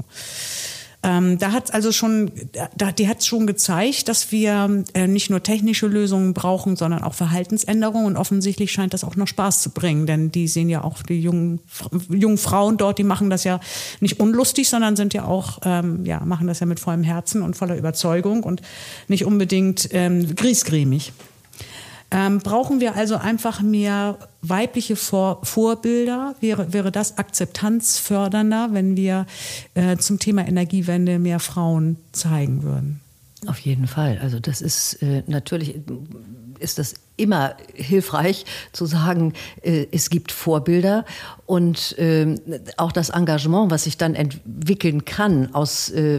Ähm, da hat also schon, da, die hat schon gezeigt, dass wir äh, nicht nur technische Lösungen brauchen, sondern auch Verhaltensänderungen. Und offensichtlich scheint das auch noch Spaß zu bringen, denn die sehen ja auch die jungen, jungen Frauen dort, die machen das ja nicht unlustig, sondern sind ja auch, ähm, ja, machen das ja mit vollem Herzen und voller Überzeugung und nicht unbedingt ähm, griesgrämig. Ähm, brauchen wir also einfach mehr weibliche Vor- Vorbilder? Wäre, wäre das akzeptanzfördernder, wenn wir äh, zum Thema Energiewende mehr Frauen zeigen würden? Auf jeden Fall. Also das ist äh, natürlich ist das immer hilfreich zu sagen, äh, es gibt Vorbilder und äh, auch das Engagement, was sich dann entwickeln kann aus äh,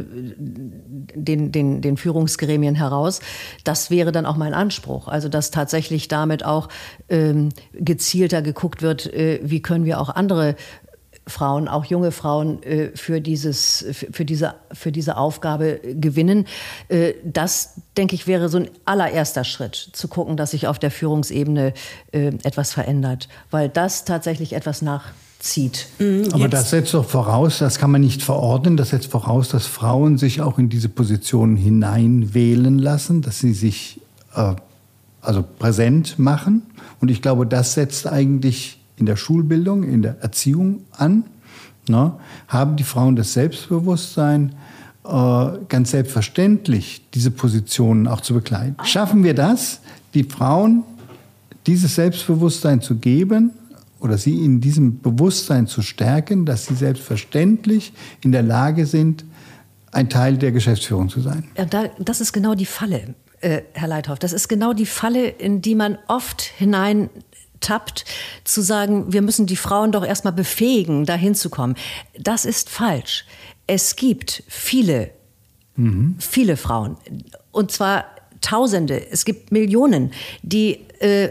den, den, den Führungsgremien heraus, das wäre dann auch mein Anspruch. Also dass tatsächlich damit auch äh, gezielter geguckt wird, äh, wie können wir auch andere Frauen, auch junge Frauen, äh, für dieses, für, für diese, für diese Aufgabe gewinnen. Äh, das, denke ich, wäre so ein allererster Schritt, zu gucken, dass sich auf der Führungsebene äh, etwas verändert, weil das tatsächlich etwas nachzieht. Mhm, Aber das setzt doch voraus, das kann man nicht verordnen, das setzt voraus, dass Frauen sich auch in diese Positionen hineinwählen lassen, dass sie sich äh, also präsent machen. Und ich glaube, das setzt eigentlich in der Schulbildung, in der Erziehung an. Ne? Haben die Frauen das Selbstbewusstsein, äh, ganz selbstverständlich diese Positionen auch zu bekleiden? Schaffen wir das, die Frauen dieses Selbstbewusstsein zu geben oder sie in diesem Bewusstsein zu stärken, dass sie selbstverständlich in der Lage sind, ein Teil der Geschäftsführung zu sein? Ja, da, das ist genau die Falle, äh, Herr Leithoff. Das ist genau die Falle, in die man oft hinein tappt, zu sagen, wir müssen die Frauen doch erstmal befähigen, dahin zu kommen. Das ist falsch. Es gibt viele, mhm. viele Frauen, und zwar Tausende, es gibt Millionen, die äh,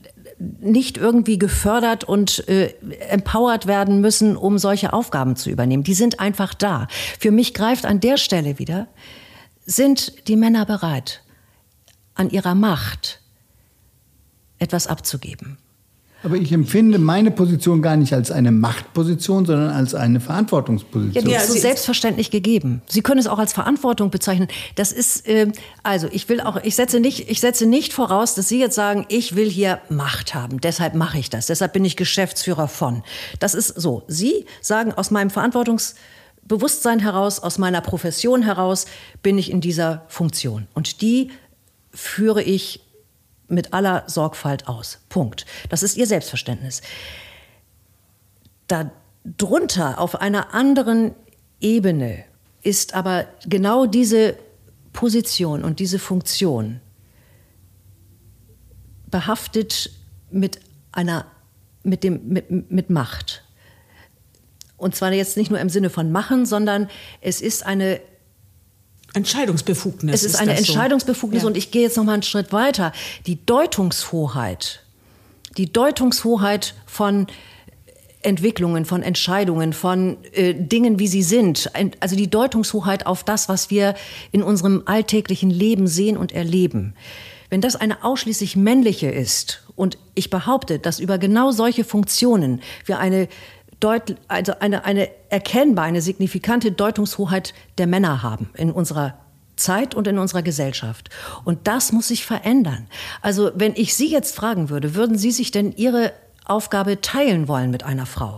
nicht irgendwie gefördert und äh, empowert werden müssen, um solche Aufgaben zu übernehmen. Die sind einfach da. Für mich greift an der Stelle wieder, sind die Männer bereit, an ihrer Macht etwas abzugeben? Aber ich empfinde meine Position gar nicht als eine Machtposition, sondern als eine Verantwortungsposition. Ja, die ist so selbstverständlich gegeben. Sie können es auch als Verantwortung bezeichnen. Das ist, äh, also ich will auch, ich setze nicht, ich setze nicht voraus, dass Sie jetzt sagen, ich will hier Macht haben. Deshalb mache ich das. Deshalb bin ich Geschäftsführer von. Das ist so. Sie sagen, aus meinem Verantwortungsbewusstsein heraus, aus meiner Profession heraus, bin ich in dieser Funktion. Und die führe ich mit aller Sorgfalt aus. Punkt. Das ist Ihr Selbstverständnis. Darunter, auf einer anderen Ebene, ist aber genau diese Position und diese Funktion behaftet mit einer, mit dem, mit, mit Macht. Und zwar jetzt nicht nur im Sinne von machen, sondern es ist eine Entscheidungsbefugnis. Es ist, ist eine Entscheidungsbefugnis so. Ja. Und ich gehe jetzt noch mal einen Schritt weiter. Die Deutungshoheit, die Deutungshoheit von Entwicklungen, von Entscheidungen, von äh, Dingen, wie sie sind. Also die Deutungshoheit auf das, was wir in unserem alltäglichen Leben sehen und erleben. Wenn das eine ausschließlich männliche ist und ich behaupte, dass über genau solche Funktionen wir eine Deut- also eine, eine erkennbare, eine signifikante Deutungshoheit der Männer haben in unserer Zeit und in unserer Gesellschaft. Und das muss sich verändern. Also wenn ich Sie jetzt fragen würde, würden Sie sich denn Ihre Aufgabe teilen wollen mit einer Frau?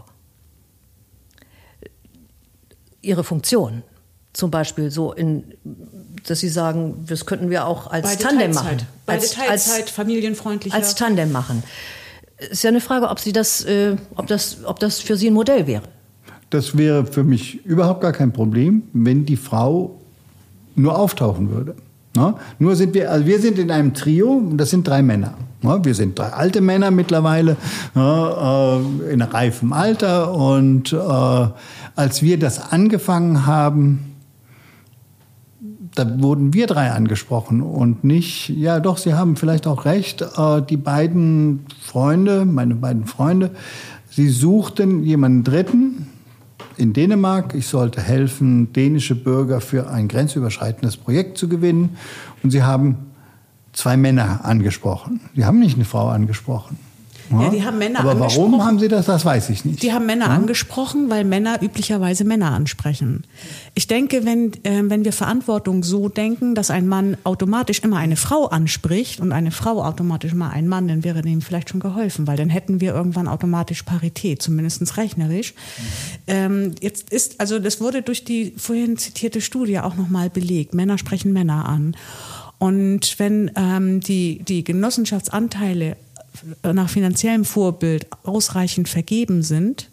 Ihre Funktion? Zum Beispiel so, in, dass Sie sagen, das könnten wir auch als Beide Tandem Teilzeit. machen. Beide als, Teilzeit, als, familienfreundlicher. Als Tandem machen. Ist ja eine Frage, ob Sie das, äh, ob das, ob das für Sie ein Modell wäre. Das wäre für mich überhaupt gar kein Problem, wenn die Frau nur auftauchen würde. Na? Nur sind wir, also wir sind in einem Trio, und das sind drei Männer. Na? Wir sind drei alte Männer mittlerweile, na, äh, in reifem Alter. Und äh, als wir das angefangen haben, da wurden wir drei angesprochen und nicht, ja doch, Sie haben vielleicht auch recht, äh, die beiden Freunde, meine beiden Freunde, sie suchten jemanden Dritten in Dänemark. Ich sollte helfen, dänische Bürger für ein grenzüberschreitendes Projekt zu gewinnen. Und sie haben zwei Männer angesprochen. Sie haben nicht eine Frau angesprochen. Ja, ja, die haben Männer Aber angesprochen. warum haben sie das, das weiß ich nicht. Die haben Männer ja? angesprochen, weil Männer üblicherweise Männer ansprechen. Ich denke, wenn, äh, wenn wir Verantwortung so denken, dass ein Mann automatisch immer eine Frau anspricht und eine Frau automatisch immer einen Mann, dann wäre dem vielleicht schon geholfen, weil dann hätten wir irgendwann automatisch Parität, zumindest rechnerisch. Mhm. Ähm, jetzt ist, also das wurde durch die vorhin zitierte Studie auch nochmal belegt. Männer sprechen Männer an. Und wenn ähm, die, die Genossenschaftsanteile nach finanziellem Vorbild ausreichend vergeben sind,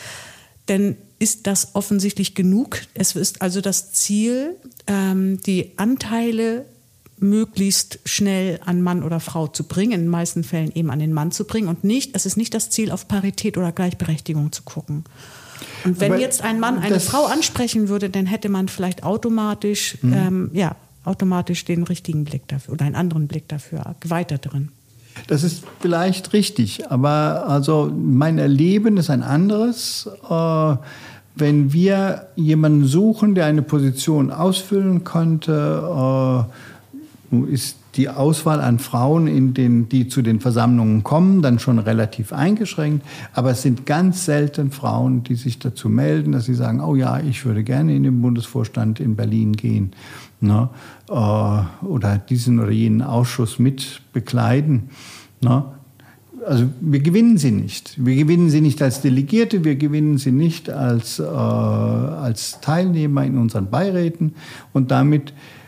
dann ist das offensichtlich genug. Es ist also das Ziel, ähm, die Anteile möglichst schnell an Mann oder Frau zu bringen, in den meisten Fällen eben an den Mann zu bringen und nicht, es ist nicht das Ziel, auf Parität oder Gleichberechtigung zu gucken. Und wenn Aber jetzt ein Mann eine Frau ansprechen würde, dann hätte man vielleicht automatisch, mhm. ähm, ja, automatisch den richtigen Blick dafür oder einen anderen Blick dafür, erweiterteren. Das ist vielleicht richtig, aber also mein Erleben ist ein anderes. Äh, wenn wir jemanden suchen, der eine Position ausfüllen könnte, äh, ist die Auswahl an Frauen, in den, die zu den Versammlungen kommen, dann schon relativ eingeschränkt. Aber es sind ganz selten Frauen, die sich dazu melden, dass sie sagen, oh ja, ich würde gerne in den Bundesvorstand in Berlin gehen. Ne, äh, oder diesen oder jenen Ausschuss mit bekleiden. Ne? Also wir gewinnen sie nicht. Wir gewinnen sie nicht als Delegierte, wir gewinnen sie nicht als, äh, als Teilnehmer in unseren Beiräten und damit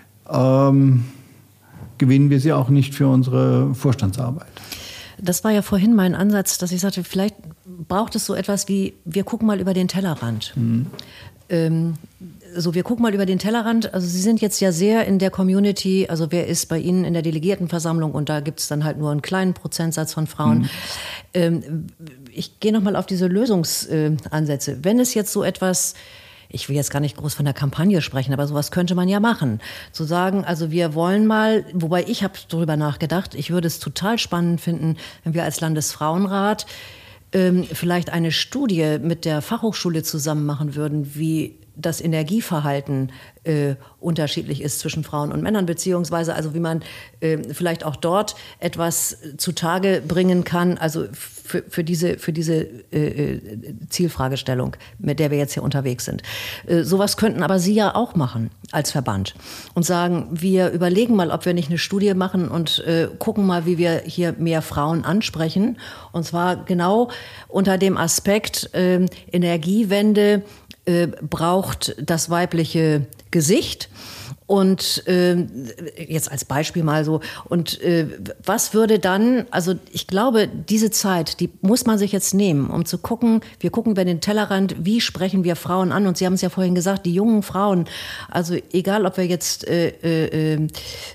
ähm, gewinnen wir sie auch nicht für unsere Vorstandsarbeit. Das war ja vorhin mein Ansatz, dass ich sagte, vielleicht braucht es so etwas wie, wir gucken mal über den Tellerrand. Mhm. Ähm, So, wir gucken mal über den Tellerrand. Also Sie sind jetzt ja sehr in der Community, also wer ist bei Ihnen in der Delegiertenversammlung und da gibt es dann halt nur einen kleinen Prozentsatz von Frauen. Mhm. Ähm, ich gehe nochmal auf diese Lösungsansätze. Äh, Wenn es jetzt so etwas, ich will jetzt gar nicht groß von der Kampagne sprechen, aber sowas könnte man ja machen. Zu sagen, also wir wollen mal, wobei ich habe darüber nachgedacht, ich würde es total spannend finden, wenn wir als Landesfrauenrat ähm, vielleicht eine Studie mit der Fachhochschule zusammen machen würden, wie das Energieverhalten äh, unterschiedlich ist zwischen Frauen und Männern, beziehungsweise also wie man äh, vielleicht auch dort etwas zutage bringen kann, also für, für diese, für diese äh, Zielfragestellung, mit der wir jetzt hier unterwegs sind. Äh, sowas könnten aber Sie ja auch machen als Verband und sagen, wir überlegen mal, ob wir nicht eine Studie machen und äh, gucken mal, wie wir hier mehr Frauen ansprechen. Und zwar genau unter dem Aspekt äh, Energiewende Äh, braucht das weibliche Gesicht. Und äh, jetzt als Beispiel mal so, und äh, was würde dann, also ich glaube, diese Zeit, die muss man sich jetzt nehmen, um zu gucken, wir gucken über den Tellerrand, wie sprechen wir Frauen an? Und Sie haben es ja vorhin gesagt, die jungen Frauen, also egal, ob wir jetzt äh, äh, äh,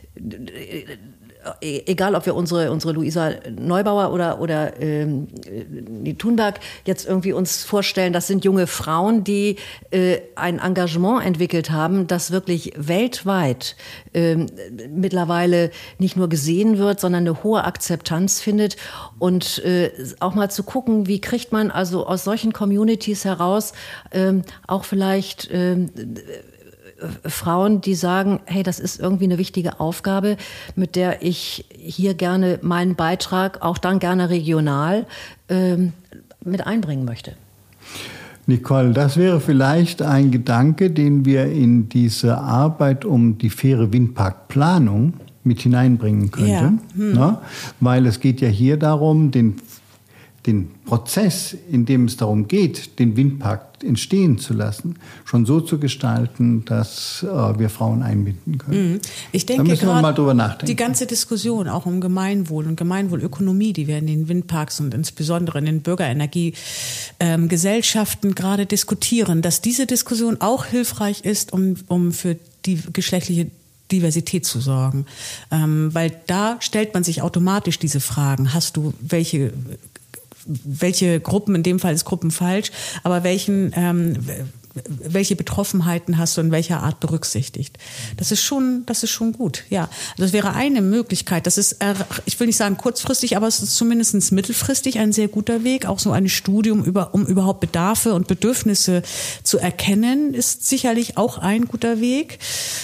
egal, ob wir unsere, unsere Luisa Neubauer oder, oder ähm, die Thunberg jetzt irgendwie uns vorstellen, das sind junge Frauen, die äh, ein Engagement entwickelt haben, das wirklich weltweit äh, mittlerweile nicht nur gesehen wird, sondern eine hohe Akzeptanz findet. Und äh, auch mal zu gucken, wie kriegt man also aus solchen Communities heraus äh, auch vielleicht äh, Frauen, die sagen, hey, das ist irgendwie eine wichtige Aufgabe, mit der ich hier gerne meinen Beitrag, auch dann gerne regional, ähm, mit einbringen möchte. Nicole, das wäre vielleicht ein Gedanke, den wir in diese Arbeit um die faire Windparkplanung mit hineinbringen könnten. Ja. Hm. Ne? Weil es geht ja hier darum, den den Prozess, in dem es darum geht, den Windpark entstehen zu lassen, schon so zu gestalten, dass äh, wir Frauen einbinden können. Ich denke, da müssen wir mal drüber nachdenken. Die ganze Diskussion auch um Gemeinwohl und Gemeinwohlökonomie, die wir in den Windparks und insbesondere in den Bürgerenergiegesellschaften ähm, gerade diskutieren, dass diese Diskussion auch hilfreich ist, um, um für die geschlechtliche Diversität zu sorgen. Ähm, weil da stellt man sich automatisch diese Fragen. Hast du welche welche Gruppen, in dem Fall ist Gruppen falsch, aber welchen, ähm, welche Betroffenheiten hast du in welcher Art berücksichtigt. Das ist schon, das ist schon gut, ja. Das wäre eine Möglichkeit. Das ist, ich will nicht sagen kurzfristig, aber es ist zumindest mittelfristig ein sehr guter Weg. Auch so ein Studium über, um überhaupt Bedarfe und Bedürfnisse zu erkennen, ist sicherlich auch ein guter Weg.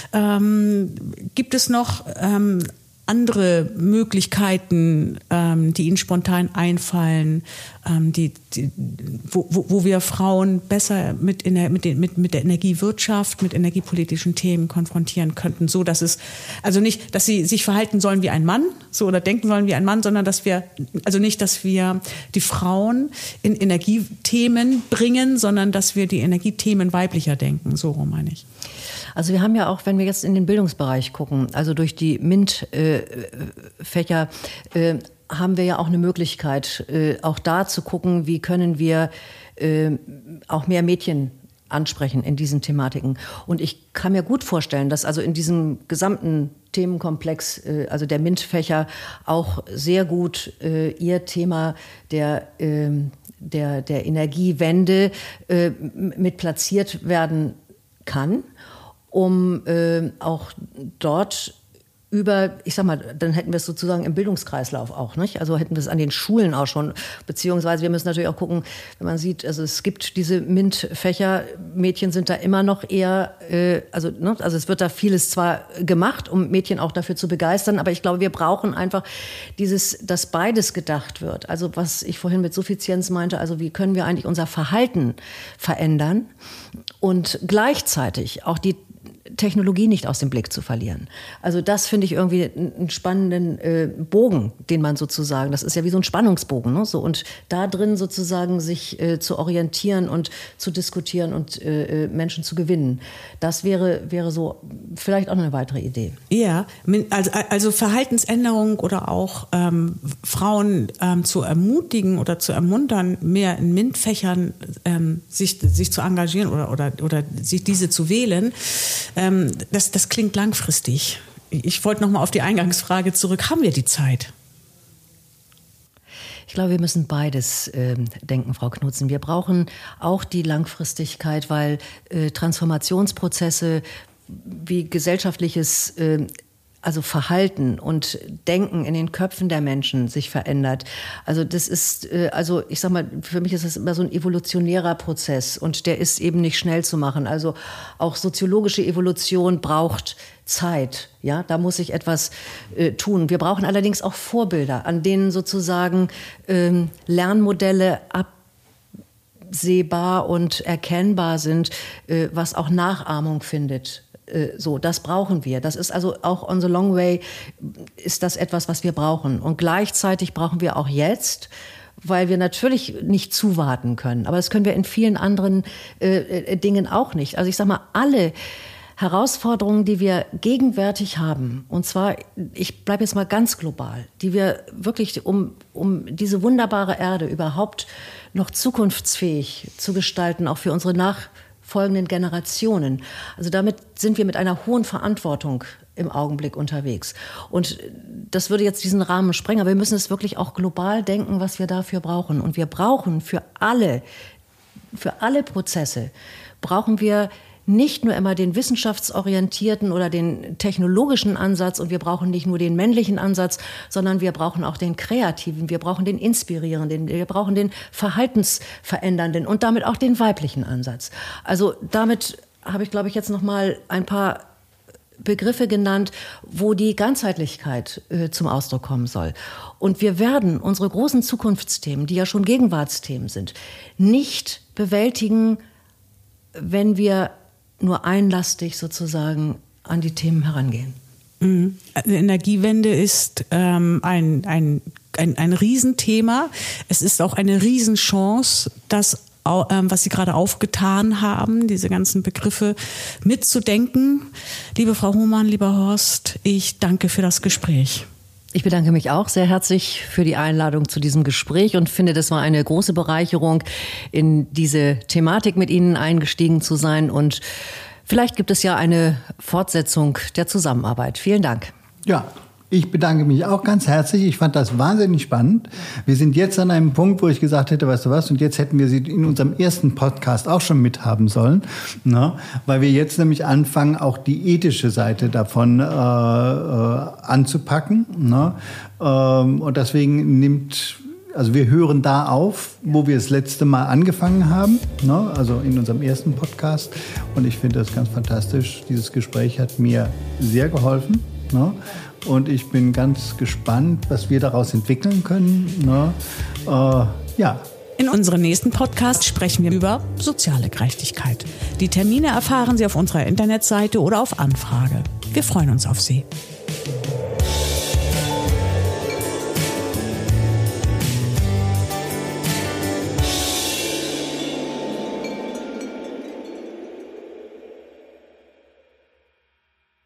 Ähm, gibt es noch ähm, andere Möglichkeiten, ähm, die Ihnen spontan einfallen, ähm, die, die, wo, wo, wo wir Frauen besser mit, in der, mit, den, mit, mit der Energiewirtschaft, mit energiepolitischen Themen konfrontieren könnten, so dass es, also nicht, dass sie sich verhalten sollen wie ein Mann, so oder denken sollen wie ein Mann, sondern dass wir, also nicht, dass wir die Frauen in Energiethemen bringen, sondern dass wir die Energiethemen weiblicher denken, so rum meine ich. Also wir haben ja auch, wenn wir jetzt in den Bildungsbereich gucken, also durch die MINT-Fächer, äh, äh, haben wir ja auch eine Möglichkeit, äh, auch da zu gucken, wie können wir äh, auch mehr Mädchen ansprechen in diesen Thematiken. Und ich kann mir gut vorstellen, dass also in diesem gesamten Themenkomplex, äh, also der MINT-Fächer, auch sehr gut äh, ihr Thema der, äh, der, der Energiewende äh, mit platziert werden kann, um äh, auch dort über, ich sag mal, dann hätten wir es sozusagen im Bildungskreislauf auch, nicht? Also hätten wir es an den Schulen auch schon, beziehungsweise wir müssen natürlich auch gucken, wenn man sieht, also es gibt diese MINT-Fächer, Mädchen sind da immer noch eher, äh, also, ne? Also es wird da vieles zwar gemacht, um Mädchen auch dafür zu begeistern, aber ich glaube, wir brauchen einfach dieses, dass beides gedacht wird. Also was ich vorhin mit Suffizienz meinte, also wie können wir eigentlich unser Verhalten verändern und gleichzeitig auch die Technologie nicht aus dem Blick zu verlieren. Also das finde ich irgendwie einen spannenden äh, Bogen, den man sozusagen, das ist ja wie so ein Spannungsbogen, ne? So, und da drin sozusagen sich äh, zu orientieren und zu diskutieren und äh, Menschen zu gewinnen. Das wäre, wäre so vielleicht auch noch eine weitere Idee. Ja, also, also Verhaltensänderung oder auch ähm, Frauen ähm, zu ermutigen oder zu ermuntern, mehr in MINT-Fächern ähm, sich, sich zu engagieren oder, oder, oder sich diese zu wählen. Ähm, das, das klingt langfristig. Ich wollte noch mal auf die Eingangsfrage zurück. Haben wir die Zeit? Ich glaube, wir müssen beides äh, denken, Frau Knutzen. Wir brauchen auch die Langfristigkeit, weil äh, Transformationsprozesse wie gesellschaftliches äh, also Verhalten und Denken in den Köpfen der Menschen sich verändert. Also das ist, also ich sag mal, für mich ist das immer so ein evolutionärer Prozess und der ist eben nicht schnell zu machen. Also auch soziologische Evolution braucht Zeit. Ja, da muss sich etwas äh, tun. Wir brauchen allerdings auch Vorbilder, an denen sozusagen ähm, Lernmodelle absehbar und erkennbar sind, äh, was auch Nachahmung findet. So, das brauchen wir. Das ist also auch on the long way, ist das etwas, was wir brauchen. Und gleichzeitig brauchen wir auch jetzt, weil wir natürlich nicht zuwarten können. Aber das können wir in vielen anderen äh, Dingen auch nicht. Also ich sage mal, alle Herausforderungen, die wir gegenwärtig haben, und zwar, ich bleibe jetzt mal ganz global, die wir wirklich, um, um diese wunderbare Erde überhaupt noch zukunftsfähig zu gestalten, auch für unsere Nachfolger, folgenden Generationen. Also damit sind wir mit einer hohen Verantwortung im Augenblick unterwegs. Und das würde jetzt diesen Rahmen sprengen, aber wir müssen es wirklich auch global denken, was wir dafür brauchen. Und wir brauchen für alle, für alle Prozesse, brauchen wir nicht nur immer den wissenschaftsorientierten oder den technologischen Ansatz und wir brauchen nicht nur den männlichen Ansatz, sondern wir brauchen auch den kreativen, wir brauchen den inspirierenden, wir brauchen den verhaltensverändernden und damit auch den weiblichen Ansatz. Also damit habe ich, glaube ich, jetzt noch mal ein paar Begriffe genannt, wo die Ganzheitlichkeit äh, zum Ausdruck kommen soll. Und wir werden unsere großen Zukunftsthemen, die ja schon Gegenwartsthemen sind, nicht bewältigen, wenn wir nur einlastig sozusagen an die Themen herangehen. Mhm. Also Energiewende ist ähm, ein, ein, ein, ein Riesenthema. Es ist auch eine Riesenchance, das, ähm, was Sie gerade aufgetan haben, diese ganzen Begriffe mitzudenken. Liebe Frau Hohmann, lieber Horst, ich danke für das Gespräch. Ich bedanke mich auch sehr herzlich für die Einladung zu diesem Gespräch und finde, das war eine große Bereicherung, in diese Thematik mit Ihnen eingestiegen zu sein. Und vielleicht gibt es ja eine Fortsetzung der Zusammenarbeit. Vielen Dank. Ja, Ich bedanke mich auch ganz herzlich. Ich fand das wahnsinnig spannend. Wir sind jetzt an einem Punkt, wo ich gesagt hätte, weißt du was, und jetzt hätten wir sie in unserem ersten Podcast auch schon mithaben sollen, ne? Weil wir jetzt nämlich anfangen, auch die ethische Seite davon äh, äh, anzupacken. Ne? Ähm, und deswegen nimmt... Also wir hören da auf, wo wir das letzte Mal angefangen haben, ne? Also in unserem ersten Podcast. Und ich finde das ganz fantastisch. Dieses Gespräch hat mir sehr geholfen. Ne? Und ich bin ganz gespannt, was wir daraus entwickeln können. Ne? Äh, ja. In unserem nächsten Podcast sprechen wir über soziale Gerechtigkeit. Die Termine erfahren Sie auf unserer Internetseite oder auf Anfrage. Wir freuen uns auf Sie.